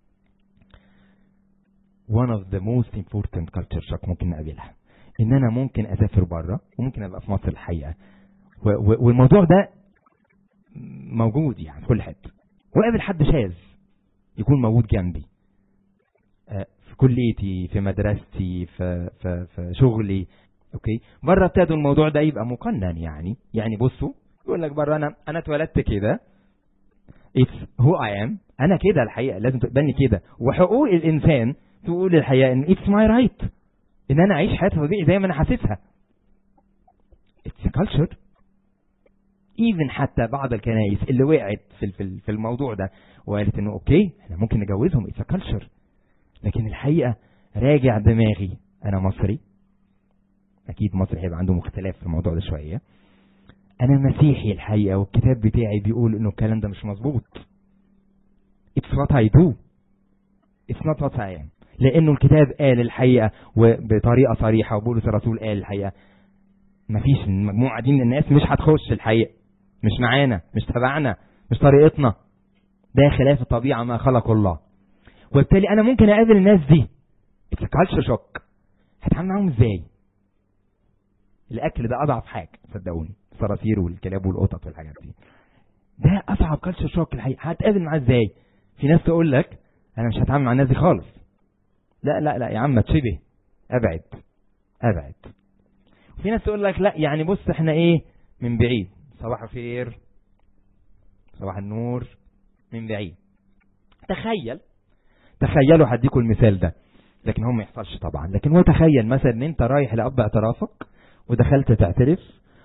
one of the most important culture shock ممكن نقابلها ان انا ممكن اسافر بره وممكن ابقى في مصر الحقيقه، والموضوع ده موجود يعني في كل حته، وقابل حد شاذ يكون موجود جنبي في كليتي، في مدرستي، في في في شغلي. اوكي بره ابتدوا الموضوع ده يبقى مقنن يعني يعني بصوا يقول لك بره انا انا اتولدت كده، it's who I am، انا كده الحقيقه لازم تقبلني كده، وحقوق الانسان تقول الحقيقه ان it's my right ان انا اعيش حياتي طبيعي زي ما انا حاسسها. it's a culture. even حتى بعض الكنائس اللي وقعت في في الموضوع ده وقالت انه اوكي احنا ممكن نجوزهم it's a culture، لكن الحقيقه راجع دماغي انا مصري، اكيد مصري هيبقى عنده مختلف في الموضوع ده شويه، انا مسيحي الحقيقه والكتاب بتاعي بيقول انه الكلام ده مش مظبوط. it's what I do it's not what I am، لانه الكتاب قال الحقيقه وبطريقه صريحه، وبولس الرسول قال الحقيقه مفيش المجموعه دي من الناس مش هتخش الحقيقه، مش معانا، مش تبعنا، مش طريقتنا، ده خلاف الطبيعه ما خلق الله. وبالتالي انا ممكن اقابل الناس دي it's a culture shock. هتعامل معاهم ازاي؟ الاكل ده اضعف حاجه صدقوني، الصراصير والكلاب والقطط والحاجات دي ده اصعب كالتشر شوك الحقيقه. هتقابل معاه ازاي؟ في ناس تقول لك انا مش هتعامل مع الناس دي خالص، لا لا لا يا عم تشبه ابعد ابعد. وفي ناس تقول لك لا يعني بص احنا ايه من بعيد، صباح الخير صباح النور من بعيد. تخيل تخيلوا هديكم المثال ده لكن هو ما يحصلش طبعا، لكن هو تخيل مثلا ان انت رايح لاب اعترافك ودخلت تعترف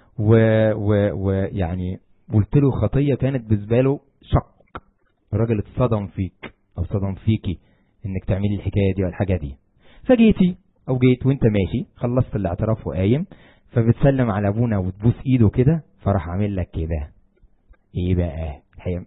ويعني و... قلت له خطيه كانت بالنسبه له شق، الراجل اتصدم فيك او صدم فيكي انك تعملي الحكايه دي والحاجه دي، فجيتي او جيت وانت ماشي خلصت الاعتراف وقايم فبتسلم على ابونا وتبوس ايده كده، فراح عامل لك كده ايه بقى الحقيقه؟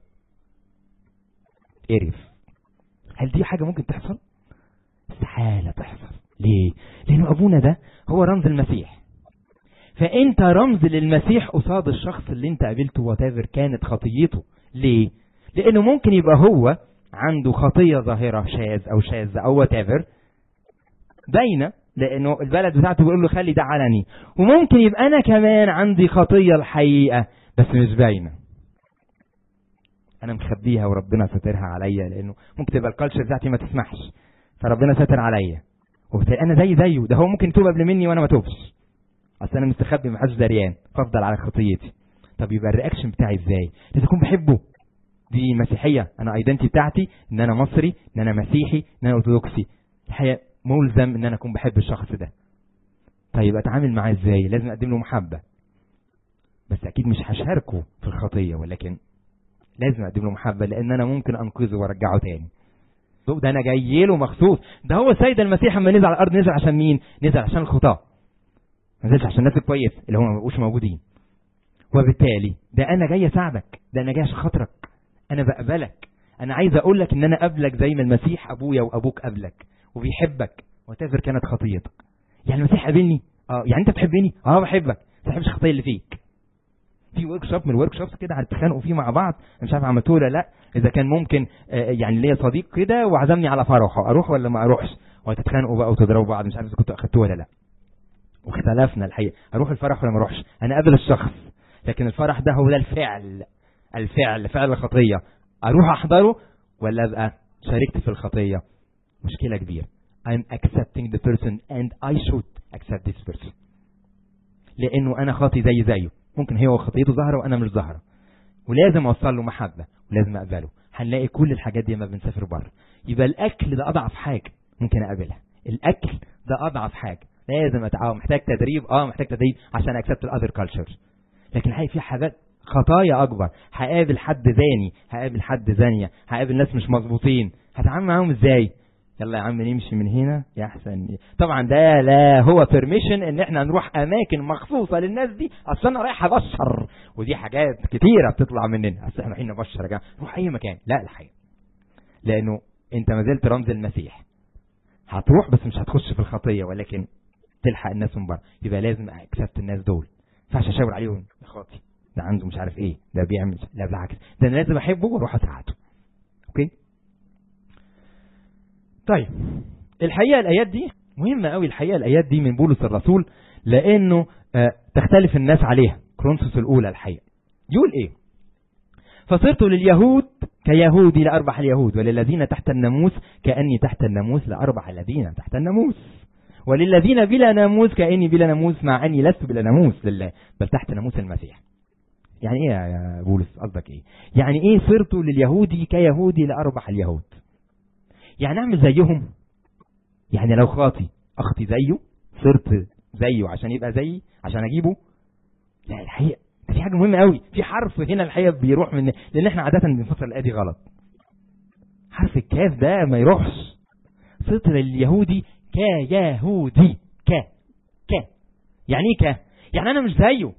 قرف. هل دي حاجه ممكن تحصل؟ استحاله تحصل. ليه؟ لانه ابونا ده هو رمز المسيح، فانت رمز للمسيح قصاد الشخص اللي انت قابلته وتافر كانت خطيته. ليه؟ لانه ممكن يبقى هو عنده خطية ظاهرة شاذ او شاذ او وتافر باينة، لانه البلد بتاعته بيقول له خلي ده علني، وممكن يبقى انا كمان عندي خطية الحقيقة بس مش باينة، انا مخبيها وربنا سترها عليا، لانه ممكن تبقى الكالتشر بتاعتي ما تسمحش فربنا ستر عليا، وبالتالي انا زي زيه. ده هو ممكن يتوب قبل مني وانا ما توبش، اصل انا مستخبي ما حدش دريان فافضل على خطيتي. طب يبقى الرياكشن بتاعي ازاي؟ لازم اكون بحبه، دي مسيحيه، انا ايدنتي بتاعتي ان انا مصري، ان انا مسيحي، ان انا ارثوذكسي، الحقيقه ملزم ان انا اكون بحب الشخص ده. طيب اتعامل معاه ازاي؟ لازم اقدم له محبه، بس اكيد مش هشاركه في الخطيه، ولكن لازم اقدم له محبه لان انا ممكن انقذه وارجعه تاني. ده انا جاي له مخصوص، ده هو السيد المسيح لما نزل على الارض نزل عشان مين؟ نزل عشان الخطاه، ما نزلش عشان الناس الكويس اللي هم ما بقوش موجودين. وبالتالي ده انا جاي اساعدك، ده انا جاي عشان خاطرك، انا بقبلك، انا عايز اقول لك ان انا قبلك زي ما المسيح ابويا وابوك قبلك وبيحبك وتافر كانت خطيتك. يعني المسيح قابلني، اه يعني انت بتحبني، اه بحبك، ما تحبش الخطيه اللي فيك. في ورك شوب من الورك شوبس كده هتتخانقوا فيه مع بعض، مش عارف عملتوه ولا لا، اذا كان ممكن آه يعني ليا صديق كده وعزمني على فرحه، اروح ولا ما اروحش؟ وهتتخانقوا بقى وتضربوا بعض، مش عارف اذا كنتوا اخدتوه ولا لا. واختلفنا الحقيقه، اروح الفرح ولا ما اروحش؟ انا قابل الشخص، لكن الفرح ده هو ده الفعل، الفعل فعل الخطيه، اروح احضره ولا ابقى شاركت في الخطيه؟ مشكله كبيره. I'm accepting the person and I should accept this person، لانه انا خاطي زي زيه، ممكن هو خطيته ظاهره وانا مش ظاهره، ولازم اوصل له محبه ولازم اقبله. هنلاقي كل الحاجات دي لما بنسافر بره. يبقى الاكل ده اضعف حاجه ممكن اقابلها، الاكل ده اضعف حاجه، لازم اتعاون، محتاج تدريب، اه محتاج تدريب عشان اكسبت الاذر كلتشر. لكن هي في حاجات خطايا اكبر، هقابل حد زاني، هقابل حد زانيه، هقابل ناس مش مظبوطين، هتعامل معاهم ازاي؟ يلا يا عم نمشي من هنا يا احسن. طبعا ده لا هو بيرميشن ان احنا نروح اماكن مخصوصه للناس دي، اصل انا رايح ابشر، ودي حاجات كتيره بتطلع مننا، اصل احنا رايحين نبشر يا جماعه، روح اي مكان. لا الحقيقه لانه انت ما زلت رمز المسيح، هتروح بس مش هتخش في الخطيه، ولكن تلحق الناس من بره. يبقى لازم اكسبت الناس دول، ما ينفعش اشاور عليهم يا خاطي ده عنده مش عارف ايه، ده بيعمل، لا بالعكس، ده انا لازم احبه واروح اساعده. اوكي طيب الحقيقه الايات دي مهمه قوي، الحقيقه الايات دي من بولس الرسول، لانه آه تختلف الناس عليها. كورنثوس الاولى الحقيقه يقول ايه؟ فصرت لليهود كيهودي لاربح اليهود، وللذين تحت الناموس كاني تحت الناموس لاربح الذين تحت الناموس، وللذين بلا ناموس كاني بلا ناموس مع اني لست بلا ناموس لله بل تحت ناموس المسيح. يعني ايه يا بولس؟ قصدك ايه؟ يعني ايه صرت لليهودي كيهودي لاربح اليهود؟ يعني اعمل زيهم؟ يعني لو خاطي اخطي زيه، صرت زيه عشان يبقى زيي، عشان اجيبه؟ لا الحقيقه في حاجه مهمه قوي، في حرف هنا الحقيقه بيروح من، لان احنا عاده بنفسر الايه دي غلط. حرف الكاف ده ما يروحش. صرت لليهودي كيهودي، ك ك يعني ايه ك؟ يعني انا مش زيه،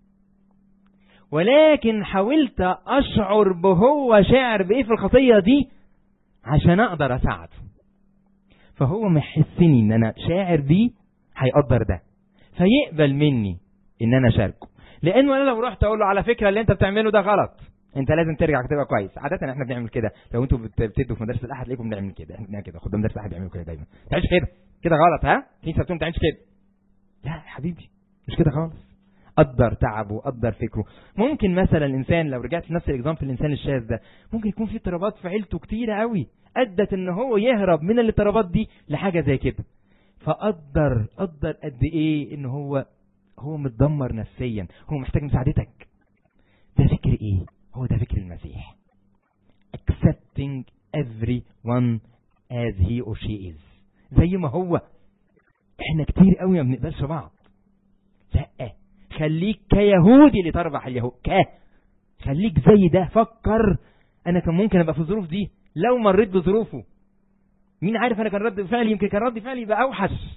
ولكن حاولت اشعر بهو شاعر بايه في الخطيه دي عشان اقدر اساعده. فهو محسني ان انا شاعر بيه، هيقدر ده فيقبل مني ان انا شاركه. لانه انا لو رحت اقول له على فكره اللي انت بتعمله ده غلط، انت لازم ترجع تبقى كويس، عاده احنا بنعمل كده، لو انتوا بتدوا في مدرسه الاحد تلاقيكم بنعمل كده، احنا بنعمل كده، خدام مدرسه الاحد بيعملوا كده دايما، ما تعملش كده، كده غلط، ها في سبتون ما تعملش كده. لا يا حبيبي مش كده خالص، قدر تعبه، قدر فكره. ممكن مثلا الانسان لو رجعت لنفس الاكزامبل، الانسان الشاذ ده ممكن يكون في اضطرابات في عيلته كتيره قوي ادت ان هو يهرب من الاضطرابات دي لحاجه زي كده، فقدر قدر قد ايه ان هو هو متدمر نفسيا، هو محتاج مساعدتك. ده فكر ايه؟ هو ده فكر المسيح، accepting everyone as he or she is، زي ما هو. احنا كتير قوي ما بنقبلش بعض. لا خليك كيهودي لتربح اليهود، ك خليك زي ده. فكر انا كان ممكن ابقى في الظروف دي، لو مريت بظروفه مين عارف انا كان رد فعلي، يمكن كان رد فعلي يبقى اوحش.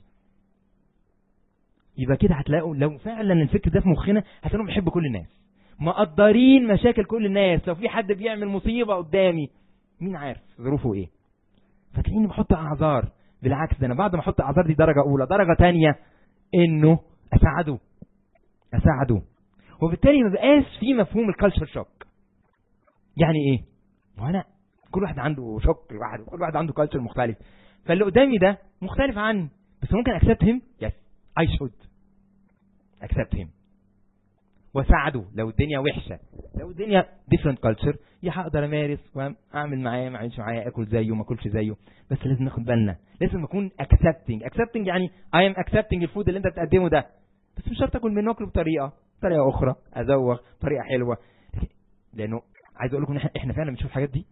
يبقى كده هتلاقوا لو فعلا الفكر ده في مخنا هتلاقوا بنحب كل الناس، مقدرين مشاكل كل الناس. لو في حد بيعمل مصيبه قدامي مين عارف ظروفه ايه، فتلاقيني بحط اعذار. بالعكس ده انا بعد ما احط اعذار دي درجه اولى، درجه تانية انه اساعده، اساعده، وبالتالي ما بقاش في مفهوم الكالتشر شوك. يعني ايه؟ وانا كل واحد عنده شوك واحد، كل واحد عنده كالتشر مختلف، فاللي قدامي ده مختلف عني، بس ممكن اكسبت هيم. يس اي شود اكسبت هيم واساعده. لو الدنيا وحشه، لو الدنيا ديفرنت كالتشر، يا هقدر امارس واعمل معاه، ما اعملش معاه، اكل زيه ما اكلش زيه، بس لازم ناخد بالنا، لازم اكون اكسبتنج. اكسبتنج يعني اي ام اكسبتنج الفود اللي انت بتقدمه ده، بس مش شرط اكل منه، اكله بطريقه طريقه اخرى، ازوغ طريقه حلوه. لانه عايز اقول لكم احنا فعلا بنشوف الحاجات دي.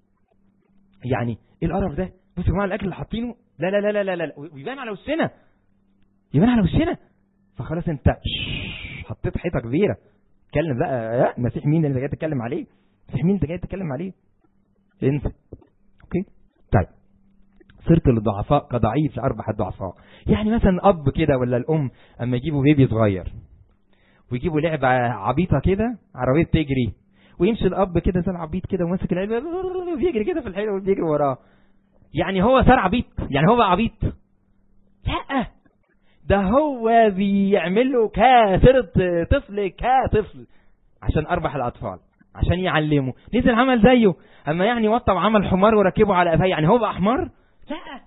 يعني ايه القرف ده؟ بصوا يا جماعه الاكل اللي حاطينه، لا لا لا لا لا ويبان على وشنا، يبان على وشنا. فخلاص انت حطيت حيطه كبيره. اتكلم بقى، المسيح مين اللي انت جاي تتكلم عليه؟ المسيح مين انت جاي تتكلم عليه؟ انت اوكي. طيب صرت للضعفاء كضعيف لاربح الضعفاء. يعني مثلا اب كده ولا الام اما يجيبوا بيبي صغير ويجيبوا لعبه عبيطه كده، عربيه تجري، ويمشي الاب كده زي العبيط كده وماسك العلبه وبيجري كده في الحلو وبيجري وراه، يعني هو صار عبيط؟ يعني هو عبيط؟ لا، ده هو بيعمله كثرة طفل كطفل عشان اربح الاطفال، عشان يعلمه. نزل عمل زيه، اما يعني وطب عمل حمار وركبه على قفاه، يعني هو بقى حمار؟ لا،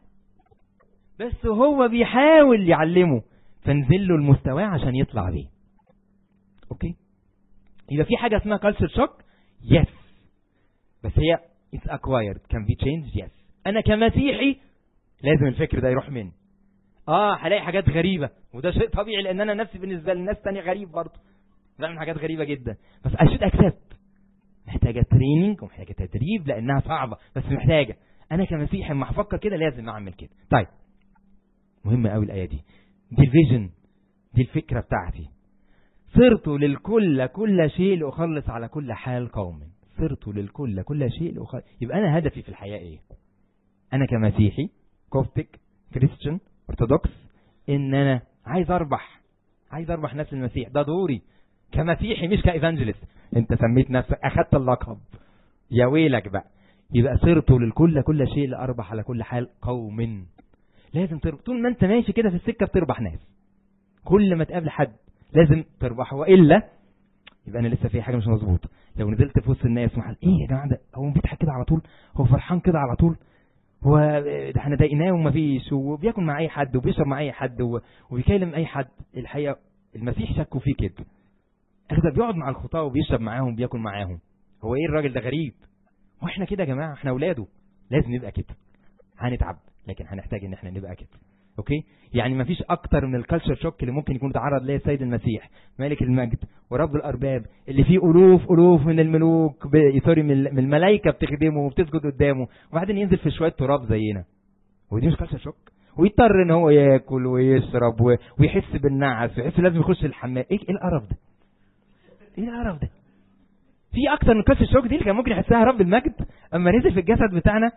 بس هو بيحاول يعلمه، فنزل له المستوى عشان يطلع بيه. اوكي، يبقى في حاجه اسمها كالتشر شوك. يس، بس هي it's acquired can be changed. يس، انا كمسيحي لازم الفكر ده يروح مني. اه هلاقي حاجات غريبه، وده شيء طبيعي لان انا نفسي بالنسبه للناس تانية غريب برضه، بعمل حاجات غريبه جدا، بس I should accept. محتاجه تريننج ومحتاجه تدريب لانها صعبه، بس محتاجه. انا كمسيحي لما هفكر كده لازم اعمل كده. طيب مهمه قوي الايه دي، دي الفيجن، دي الفكره بتاعتي. صرت للكل كل شيء لاخلص على كل حال قوم. صرت للكل كل شيء لاخلص. يبقى انا هدفي في الحياه ايه؟ انا كمسيحي كوبتك كريستيان ارثوذكس، ان انا عايز اربح، عايز اربح ناس المسيح. ده دوري كمسيحي مش كايفانجلست. انت سميت نفسك، اخدت اللقب، يا ويلك بقى. يبقى صرت للكل كل شيء لاربح على كل حال قوم. لازم تربح طول ما انت ماشي كده في السكه، بتربح ناس. كل ما تقابل حد لازم تربح، والا يبقى انا لسه في حاجه مش مظبوطه. لو نزلت في وسط الناس محل ايه يا جماعه ده، هو بيضحك كده على طول، هو فرحان كده على طول، هو ده احنا ضايقناه ومفيش، وبياكل مع اي حد وبيشرب مع اي حد وبيكلم اي حد. الحقيقه المسيح شكوا فيه كده، اخده بيقعد مع الخطاه وبيشرب معاهم وبياكل معاهم. هو ايه الراجل ده غريب؟ واحنا كده يا جماعه، احنا اولاده، لازم نبقى كده. هنتعب لكن هنحتاج ان احنا نبقى كده. اوكي، يعني مفيش اكتر من الكالتشر شوك اللي ممكن يكون تعرض ليه السيد المسيح ملك المجد ورب الارباب، اللي فيه الوف الوف من الملوك سوري من الملائكه بتخدمه وبتسجد قدامه، وبعدين ينزل في شويه تراب زينا. ودي مش كالتشر شوك؟ ويضطر ان هو ياكل ويشرب ويحس بالنعس ويحس لازم يخش الحمام. ايه ايه القرف ده؟ ايه القرف ده؟ في اكتر من كالتشر شوك دي اللي كان ممكن يحسها رب المجد اما نزل في الجسد بتاعنا.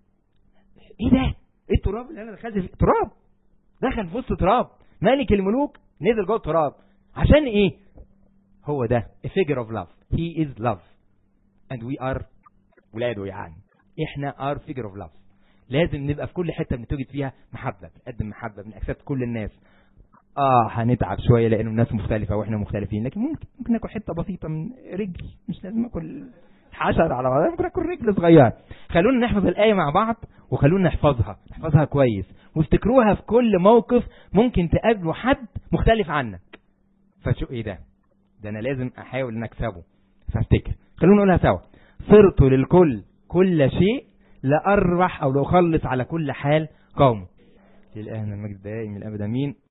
ايه ده؟ ايه التراب اللي انا دخلت فيه؟ تراب، دخل في وسط تراب، ملك الملوك نزل جوه التراب. عشان ايه؟ هو ده a figure of love. he is love and we are ولاده. يعني احنا are figure of love. لازم نبقى في كل حته بنتوجد فيها محبه، بنقدم محبه، بنأكسبت كل الناس. اه هنتعب شويه لانه الناس مختلفه واحنا مختلفين، لكن ممكن ممكن ناكل حته بسيطه من رجل، مش لازم اكل حشر على بعضها، ممكن اكل رجل صغيره. خلونا نحفظ الايه مع بعض، وخلونا نحفظها نحفظها كويس، وافتكروها في كل موقف ممكن تقابلوا حد مختلف عنك. فشو ايه ده؟ ده انا لازم احاول ان اكسبه. فافتكر، خلونا نقولها سوا. صرت للكل كل شيء لاربح او لاخلص على كل حال قوم. للآن المجد دائم الابد امين.